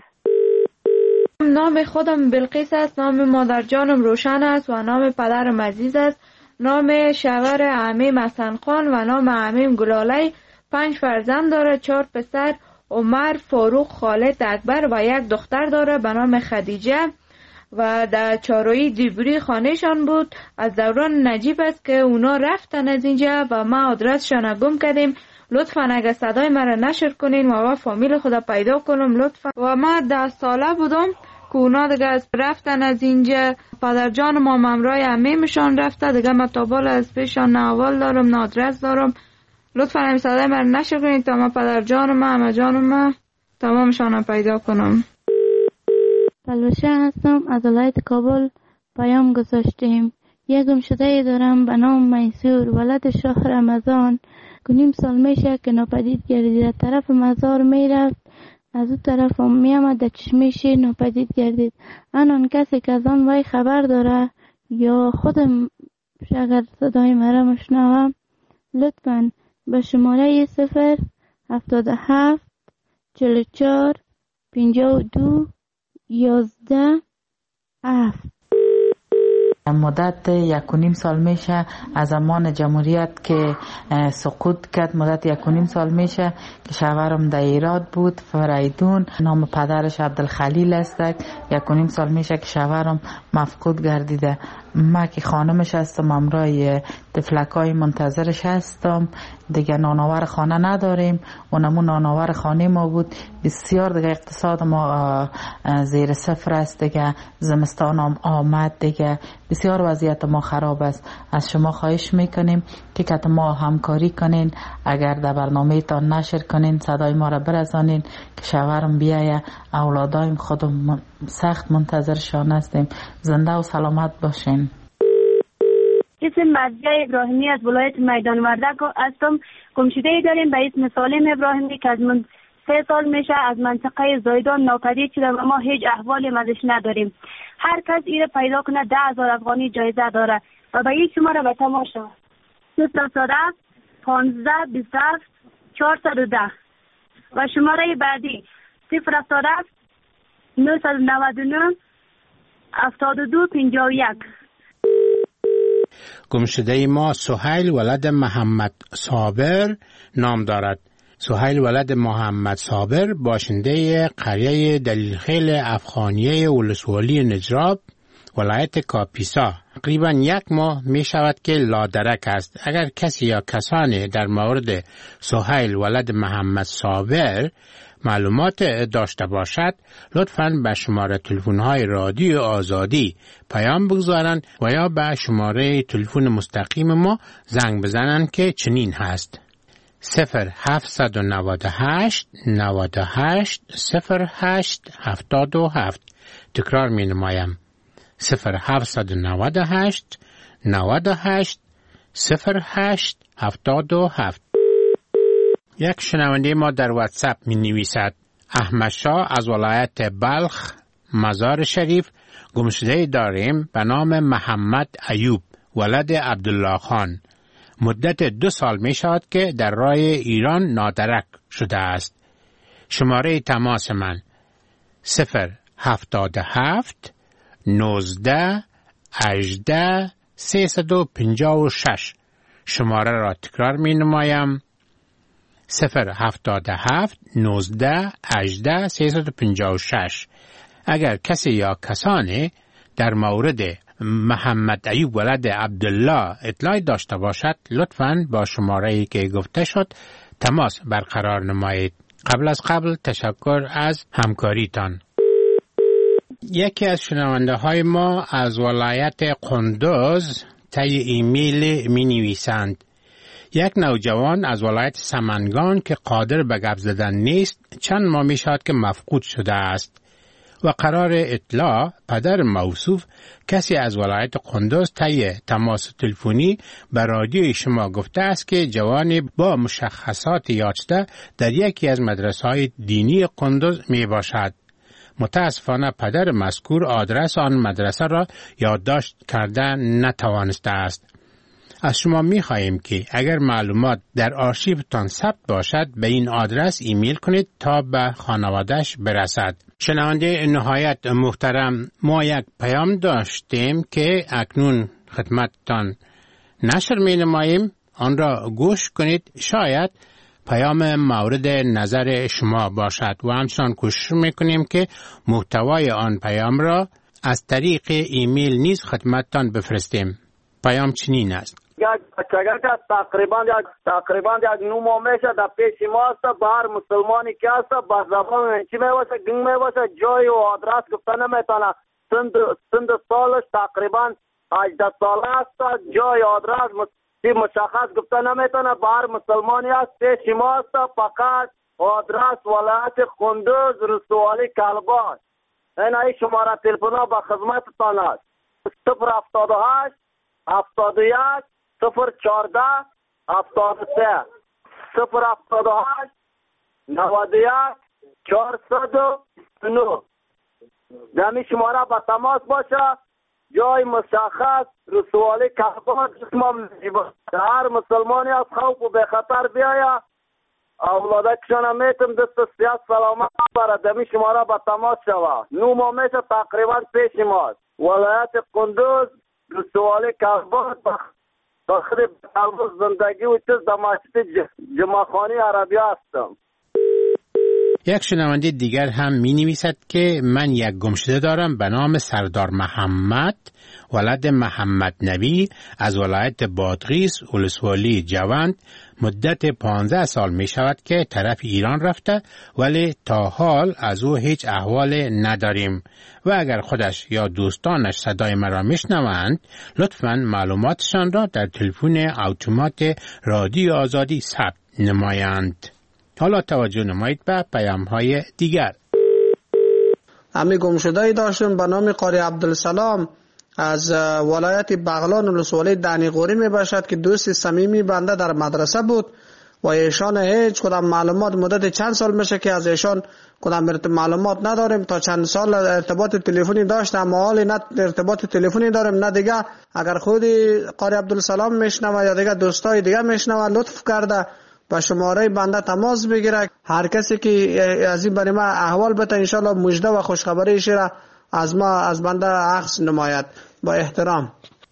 نام خودم بلقیس است، نام مادر جانم روشن است و نام پدرم عزیز است. نام شوهر عمیم حسن خان و نام عمیم گلاله. 5 فرزند داره، 4 پسر عمر، فاروق، خالد، اکبر و 1 دختر داره به نام خدیجه و در چاروی دیبری خانهشان بود. از دوران نجیب است که اونا رفتن از اینجا و ما آدرسشان گم کردیم. لطفاً اگه صدای مرا نشر کنین و فامیل خدا پیدا کنم لطفاً. و ما 10 ساله بودم که اونا دیگه رفتن از اینجا. پدر جان ما ممرای عمیمشان رفته دیگه. ما تابال از پیشان نه اول دارم نه آدرس دارم. لطفاً این صدای مرا نشر کنین تا ما پدر جان ما همه جان ما تمامشان پیدا کنم. بلوشه هستم از ولایت کابل پیام گذاشتیم یک گمشده دارم به نام میسور ولد شاه رمضان که نیم سال میشه که ناپدید گردید. طرف مزار میرفت، از اون طرف می آمد در چشمه شیر ناپدید گردید. آن کسی که از آن وی خبر داره یا خودم اگر صدای مرا مشنوم لطفاً به شماره 077 44 52 11 7. مدت 1.5 سال میشه از زمان جمهوریت که سقوط کرد. مدت 1.5 سال میشه که شوهرم در ایراد بود، فریدون، نام پدرش عبدالخلیل است. 1.5 سال میشه که شوهرم مفقود گردیده. ما که خانمش هستم، امرای تفلکای منتظرش هستم. دیگه نانآور خانه نداریم، اونمون نانآور خانه ما بود. بسیار دیگه اقتصاد ما زیر صفر است. دیگه زمستان هم آمد، دیگه بسیار وضعیت ما خراب است. از شما خواهش میکنیم که ما همکاری کنین، اگر در برنامه تان نشر کنین، صدای ما را برسانین که شوهرم بیایه. اولادایم خودم سخت منتظرشان هستیم. زنده و سلامت باشین. اسم مرضیه ابراهیمی از ولایت میدان وردک هستم. گمشده‌ای داریم به اسم سالم ابراهیمی که از من 3 سال میشه از منطقه زایدان ناپدید شده و ما هیچ احوالی ازش نداریم. هر کس ایره پیدا کنه 10,000 افغانی جایزه داره و به این شماره به تماشا 037 15 27 410 و شماره بعدی 077 999 72 51. گمشده ما سهیل ولد محمد صابر نام دارد. سهیل ولد محمد صابر باشنده قریه دلیلخیل افغانیه ولسوالی نجراب ولایت کاپیسا تقریبا 1 ماه می شود که لادرک است. اگر کسی یا کسانی در مورد سهیل ولد محمد صابر معلومات داشته باشد لطفاً به شماره تلفن‌های رادیو آزادی پیام بگذارند و یا به شماره تلفن مستقیم ما زنگ بزنند که چنین هست: 0798 98 08 77. تکرار می نمایم: 0798 98 08 77. یک شنونده ما در واتساپ می نویسد: احمد شاه از ولایت بلخ مزار شریف گمشده داریم به نام محمد ایوب ولد عبدالله خان. مدت 2 سال می شود که در راه ایران نادرک شده است. شماره تماس من 077 19 18 356. شماره را تکرار می نمایم: 077 19 18 356. اگر کسی یا کسانی در مورد محمد ایوب ولد عبدالله اطلاعی داشته باشد لطفاً با شماره‌ای که گفته شد تماس برقرار نمایید. قبل تشکر از همکاریتان. یکی از شنونده های ما از ولایت قندوز طی ایمیل می نویسند: یک نوجوان از ولایت سمنگان که قادر به گپ زدن نیست چند ماه می شود که مفقود شده است و قرار اطلاع پدر موصوف کسی از ولایت قندوز طی تماس تلفنی به رادیوی شما گفته است که جوانی با مشخصات یافته در یکی از مدرسه‌های دینی قندوز می باشد. متاسفانه پدر مذکور آدرس آن مدرسه را یادداشت کرده نتوانسته است. از شما می خواهیم که اگر معلومات در آرشیوتان ثبت باشد به این آدرس ایمیل کنید تا به خانواده‌اش برسد. شنونده نهایت محترم، ما یک پیام داشتیم که اکنون خدمتتان نشر می نماییم. آن را گوش کنید، شاید پیام مورد نظر شما باشد و همچنان کوشش میکنیم که محتوای آن پیام را از طریق ایمیل نیز خدمتتان بفرستیم. پیام چنین است: یک بچگه که تقریبا یک 9 ماه میشه در پیش ما است. به هر مسلمانی که است به زبان چی میباشه گنگ میباشه، جای و آدرس گفته نمیتونه. سند سالش تقریبا 18 ساله است، جای آدرس مشخص گفته نمیتونه. به هر مسلمانی است پیش ما است. فقط آدرس ولایت قندوز رسوالی کلباش. این شماره تلفن به خدمتتان است: 078 71 014 73 078 91 409. دمی شماره با تماس باشه. جای مشخص رسوالی کهبان اسمم هر مسلمانی از خوف و به خطر بیاید اولادکشان میتم دست سیاست سلامت برای دمی شماره با تماس شوه. 9 ماه میشه تقریبا پیش ماست. ولایت قندوز رسوالی کهبان تخریب تلوز زندگی و چیز دماشتی جمعخانی عربی هستم. یک شنونده دیگر هم می نویسد که من یک گمشده دارم به نام سردار محمد ولد محمد نبی از ولایت بادغیس ولسوالی جوند. مدت 15 سال می شود که طرف ایران رفته ولی تا حال از او هیچ احوال نداریم و اگر خودش یا دوستانش صدای مرا میشنوند لطفاً معلوماتشان را در تلفن اتومات رادیو آزادی ثبت نمایند. حالا توجه نمایید به پیام‌های دیگر. امی گمشده‌ای داشتم به نام قاری عبدالسلام از ولایت بغلان ولسوالی دنیقوری می باشد که دوست صمیمی بنده در مدرسه بود و ایشان هیچ کدام معلومات مدت چند سال میشه که از ایشان کدام معلومات نداریم. تا چند سال ارتباط تلفنی داشتم اما حالی نه ارتباط تلفنی داریم نه دیگه. اگر خودی قاری عبدالسلام میشنوه یا دیگه دوستای دیگه میشنوه لطف کرده با شماره بنده تماس بگیره. هر کسی که از این برای ما احوال بده انشالله مژده و خوشخبریش را از بنده عکس نماید. با احترام.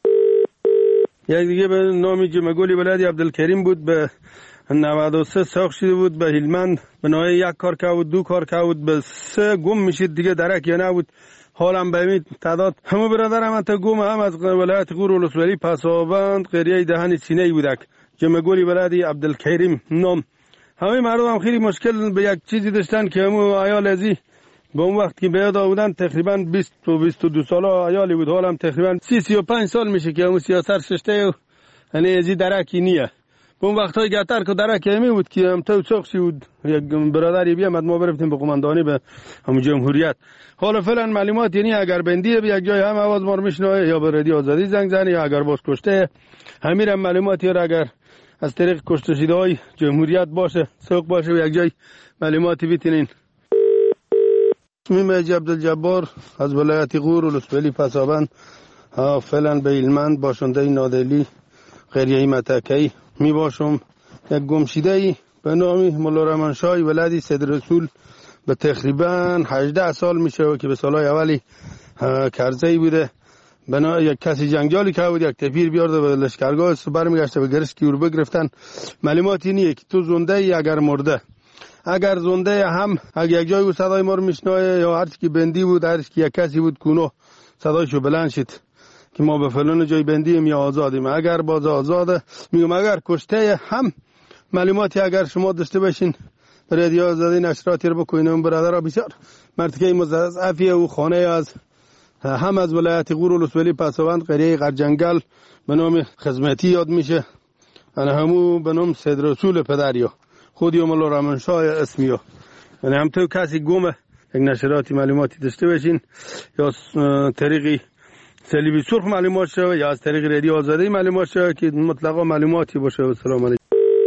یک دیگه به نامی جمگولی ولادی عبدالکریم بود به 93 ساخت شده بود به هلمند به نوعی یک کار که بود 2 کار که بود به 3 گم میشید دیگه درک یا نبود. حالم به این تعداد همه برادرم تا گم هم از ولایت غور ولسوالی پسابند قریه دهن سینه‌ای بودک. جمگولی ولادی عبدالکریم نام. همه مردم هم خیلی مشکل به یک چیزی داشتن که همو عیال ازی به اون وقت که بیاد آمدن تقریبا 20 و 22 ساله عیالی بود. حالم تقریبا 30-35 سال میشه که همو سیاست ششته و یعنی ازی درکی نیه. به اون وقت های گتر که درک همی بود که هم تو ساخشی بود یک برادری بیامد ما برفتیم به قماندانی به همو جمهوریت. حالا فعلا معلومات یعنی اگر بندیه به یک جای هم آواز ما رو میشنوه یا به رادیو آزادی زنگ زنه یا اگر باز کشته همین معلوماتی را اگر از طریق کشته شده های جمهوریت باشه سوق باشه و یک جای معلوماتی بیتینین. اسمیم عبدالجبار از ولایت غور ولسوالی پسابند فعلا به هلمند باشنده نادلی قریه متکی می باشم. یک گمشده به نام مولا رحمانشاه ولادی سید رسول به تقریبا 18 سال میشه که به سالهای اولی کرزی بوده. بنا یک کسی جنگجالی که بود یک تپیر بیارده به لشکرگاه برمیگشته به گرسکی رو بگرفتن. معلوماتی نیه که تو زنده ای اگر مرده. اگر زنده هم اگر یک جای صدای ما رو میشنوه یا هر کی بندی بود هر کی یک کسی بود کونو صدایشو بلند شد که ما به فلان جای بندیم یا آزادیم. اگر باز آزاده میگم اگر کشته هم معلوماتی اگر شما داشته باشین رادیو آزادی نشراتی رو بکنین. اون برادرها بسیار مرتکه مضاعفیه و خانه از هم از ولایت غور ولسوالی پسابند قریه غرجنگل به نام خدمتی یاد میشه. انا همو به نام سید رسول پدریا خودی مولا رحمانشاه اسمیو. یعنی هم تو کسی گمه یک نشراتی معلوماتی داشته باشین یا طریقی صلیبی سرخ معلومات شوه یا از طریق رادیو آزادی معلومات شوه که مطلقا معلوماتی باشه. السلام علیکم.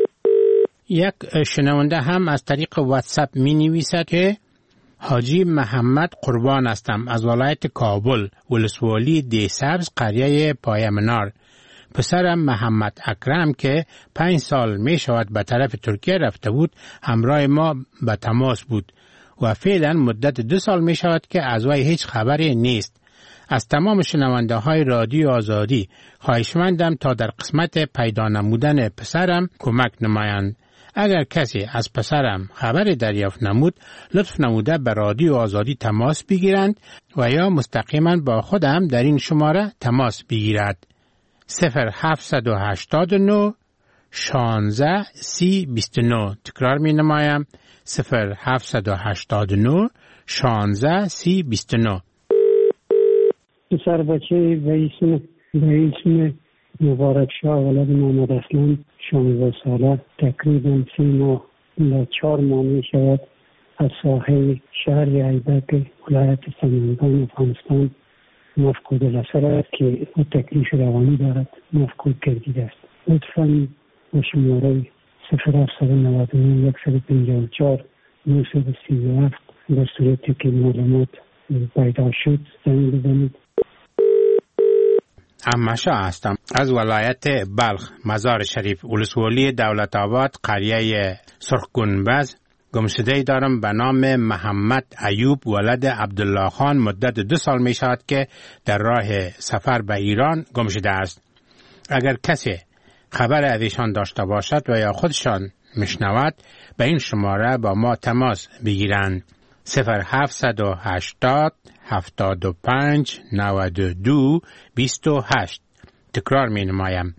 یک شنونده هم از طریق واتساپ می نویسد که حاجی محمد قربان هستم از ولایت کابل ولسوالی دیسبز قریه پایمنار. پسرم محمد اکرم که 5 سال می شود به طرف ترکیه رفته بود همراه ما به تماس بود و فعلا مدت 2 سال می شود که از وی هیچ خبری نیست. از تمام شنونده های رادیو آزادی خواهشمندم تا در قسمت پیدا نمودن پسرم کمک نمایند. اگر کسی از پسرم خبری دریافت نمود لطف نموده به رادیو آزادی تماس بگیرند و یا مستقیما با خودم در این شماره تماس بگیرد. 0789 16 30 29. تکرار می نمایم 0789 16 30 29. پسر بچه به اسم مبارک شاه ولد محمد اسلم 16 ساله تقریبا 3 ماه و 4 ماه می شود از ساحل شهر ایبک ولایت سمنگان افغانستان مفقود الاثر است که او تکلیف روانی دارد مفقود گردیده است. لطفاً با شماره 0799 154 937 در صورتی که معلومات پیدا شد زنگ بزنید. امشا هستم از ولایت بلخ، مزار شریف، ولسوالی دولت آباد، قریه سرخ گنبز. گمشده‌ای دارم به نام محمد ایوب ولد عبدالله خان. مدت 2 سال می شود که در راه سفر به ایران گم شده است. اگر کسی خبر از ایشان داشته باشد و یا خودشان میشنود به این شماره با ما تماس بگیرند. 0780 75 92 28. تکرار می نمایم.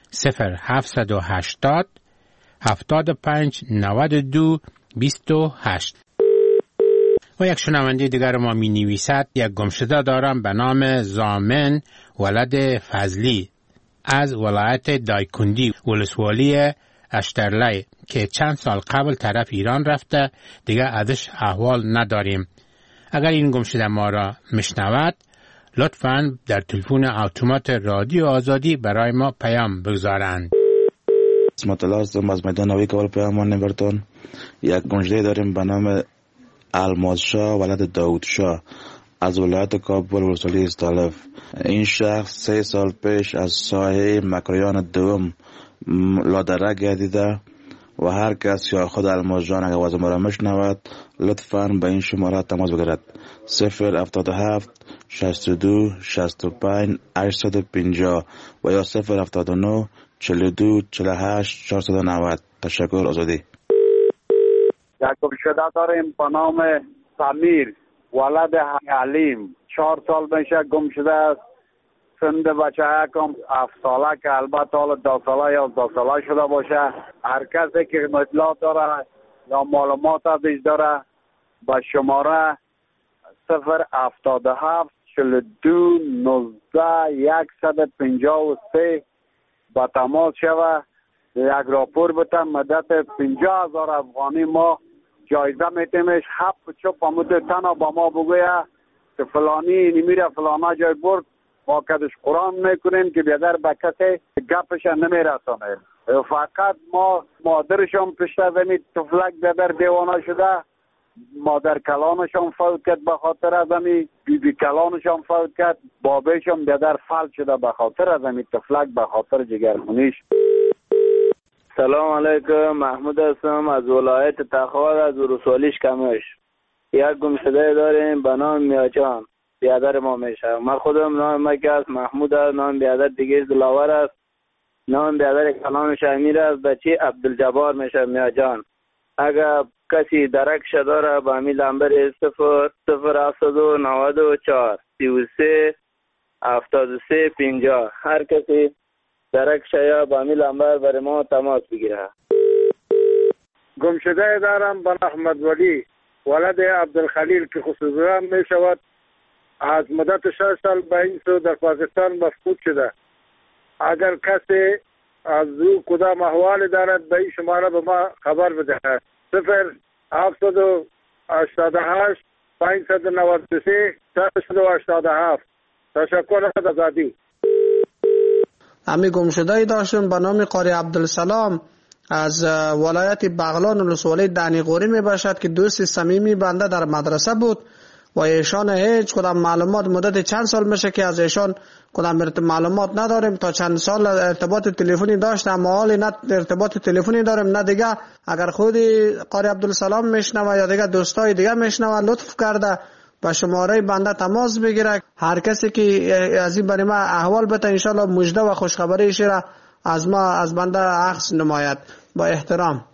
0780 75 92 28. و یک شنونده دیگر ما می نویسد یک گمشده دارم به نام زامن ولد فضلی از ولایت دایکندی، ولسوالی اشترلی، که چند سال قبل طرف ایران رفته، دیگه ازش احوال نداریم. اگر این گمشده ما را میشنود لطفاً در تلفن اتومات رادیو آزادی برای ما پیام بگذارند. اسمت الله هستم از میدان نوی کابل. پیامان نبرتون یک گمشده داریم به نام الماس شاه ولد داود شاه از ولایت کابل، ولسوالی استالف. این شخص 3 سال پیش از ساحه مکریان دوم لادره گردیده و هر کس یا خود الماس جان اگر آواز ما را میشنود لطفاً به این شماره تماس بگیرد. 077 62 65 850 و یا 079 42 48 490. تشکر. آزادی. یک گمشده داریم به نام سمیر ولد علیم. 4 سال میشه گم شده است. سند بچه یکم 7 ساله که البته حالا 10 ساله یا 12 ساله شده باشه. هر کسی که اطلاع داره یا معلومات ازش داره به شماره 077 42 19 153 با تماس شوه. یک راپور بتن. مدت 50,000 افغانی ما جایزه میتیمش. 7 چوب امود تنها با ما بگویه که فلانی نمیره فلانا جای برد، ما کدش قرآن میکنیم که بیادر به کسی گپش نمیرسانه. فقط ما مادرشان پشت زمین تفلک بیادر دیوانه شده، مادر کلانشان فوت کرد به خاطر از امی، بی کلانشان فوت کرد، بابیشان بیادر فلج شده به خاطر از امی تفلک، به خاطر جگرخونیش. سلام علیکم، محمود هستم از ولایت تخار از ولسوالی کمش. یک گمشده داریم به نام میاجان، بیادر ما میشه. من خودم نام مکه محمود است، نام بیادر دیگه دلاور است، نام بیادر کلانش امیر است، بچه عبدالجبار میشه میاجان. اگر کسی درکش داره با امی لنبر 00794 33 73 50. هر کسی درکش یا با امی لنبر برای ما تماس بگیره. گمشده دارم به احمد ولی ولد عبدالخلیل که خصوصا می شود از مدت 6 سال به این سو در پاکستان مفقود شده. اگر کسی از او کدام احوال دارد به این شماره به ما خبر بده. 0788 593 487. تشکر از آزادی. امی گمشده‌ای داشتیم به نام قاری عبدالسلام از ولایت بغلان ولسوالی دانیقوری می باشد که دوست صمیمی بنده در مدرسه بود و ایشان هیچ کدام معلومات مدت چند سال میشه که از ایشان کدام معلومات نداریم. تا چند سال ارتباط تلفنی داشت اما حالی نه ارتباط تلفنی داریم نه دیگه. اگر خودی قاری عبدالسلام میشنوه یا دیگه دوستای دیگه میشنوه لطف کرده با شماره بنده تماس بگیره. هر کسی که از این برای ما احوال بده ان شاء الله مژده و خوشخبری ایش را از ما از بنده عکس نماید. با احترام.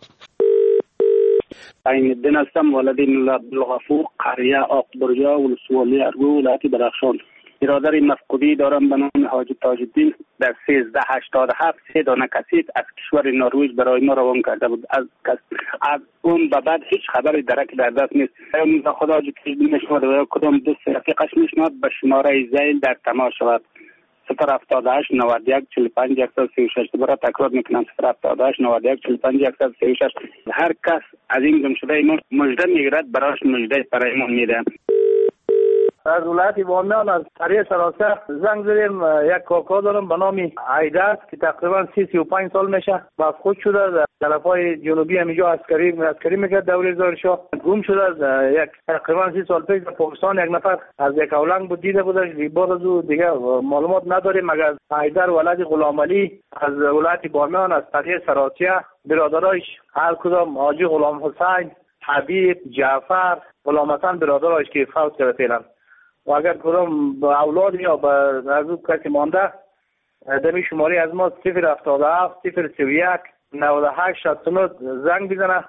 عین الدین هستم، ولد عبدالغفور، قریه آقبرجا، ولسوالی ارگو، ولایت درخشان. برادر مفقودی دارم به نام حاجی تاج الدین. در 1387 3 دانه کسیت از کشور نروژ برای ما روان کرده بود. از اون به بعد هیچ خبری درک در دست نیست. خدا جو که نشود و کدام دوست رفیقش میشنود به شماره زیل در تماس شود. 078 91 45 136. دوباره تکرار میکنم 078 91 45 136. هر کس از این گمشده مژده میگیرد برایش مژده برای ما میده. از ولایت بامیان از قریه سراسر زنگ زدیم. یک کاکا دارم به نام عیدر که تقریبا 35 سال میشه مفقود شده در طرفای جنوبی همینجا عسکری میکرد دوره زار شاه. گم شده یک تقریبا 30 سال پیش در پاکستان. یک نفر از یک اولنگ بود دیده بودش. بعد از او دیگه معلومات نداریم مگر عیدر ولد غلام علی از ولایت بامیان از قریه سراسیه، برادرایش هر کدام حاجی غلام حسین، حبیب، جعفر، غلام حسن برادرایش که فوت کرده فعلا. و اگر کدام اولاد یا به نزدیک کسی مانده دمی شماری از ما 077 031 98 69 زنگ بزنه.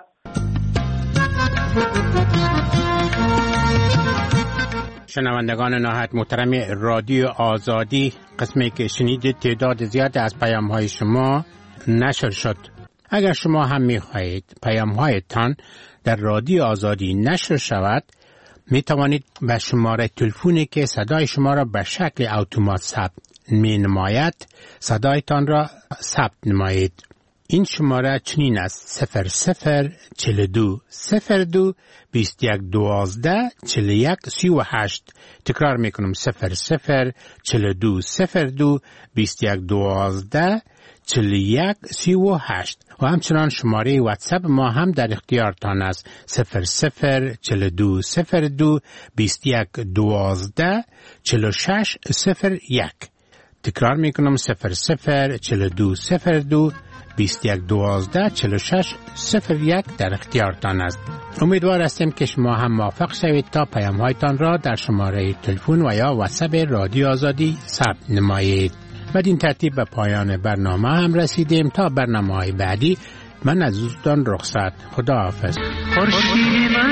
شنوندگان نهایت محترم رادیو آزادی، قسمی که شنیدید تعداد زیاد از پیام‌های شما نشر شد. اگر شما هم می‌خواهید پیام‌هایتان در رادیو آزادی نشر شود، می توانید به شماره تلفنی که صدای شما را به شکل اتومات ثبت می نماید صدایتان را ثبت نمایید. این شماره چنین است: 0042 02 21 12 41 38. تکرار می کنم: 0042 02 21 12 41 38. و همچنان شماره واتساپ ما هم در اختیارتان است: 0042 02 21 12 46 01. تکرار می کنم: 0042 02 21 12 46 01 در اختیارتان است. امیدوار هستیم که شما هم موافق شوید تا پیام‌هایتان را در شماره تلفن و یا واتساپ رادیو آزادی ثبت نمایید. بدین ترتیب به پایان برنامه هم رسیدیم. تا برنامه‌های بعدی من از دوستان رخصت. خداحافظ. خورشید من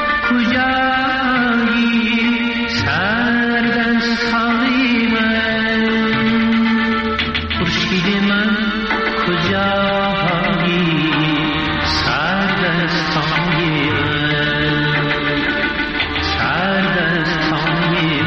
کجایی سردستانی من، خورشید من کجایی سردستانی من، سردستانی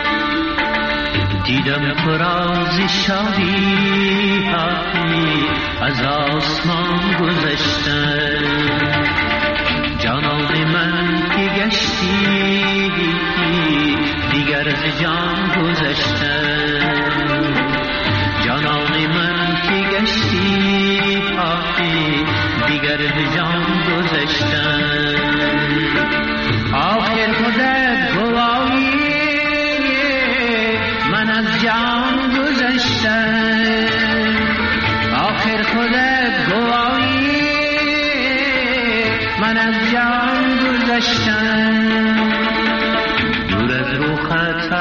دیدم فراز شاهی از آسمان گذشتن. جانان من که گشتی دیگر ز جان گذشتن. جانان من که گشتی دیگر ز جان گذشتن. آخر خودت گواهی من از جان گذشتن. آخر خودت گواهی من از جان گذشتن. دور از روخت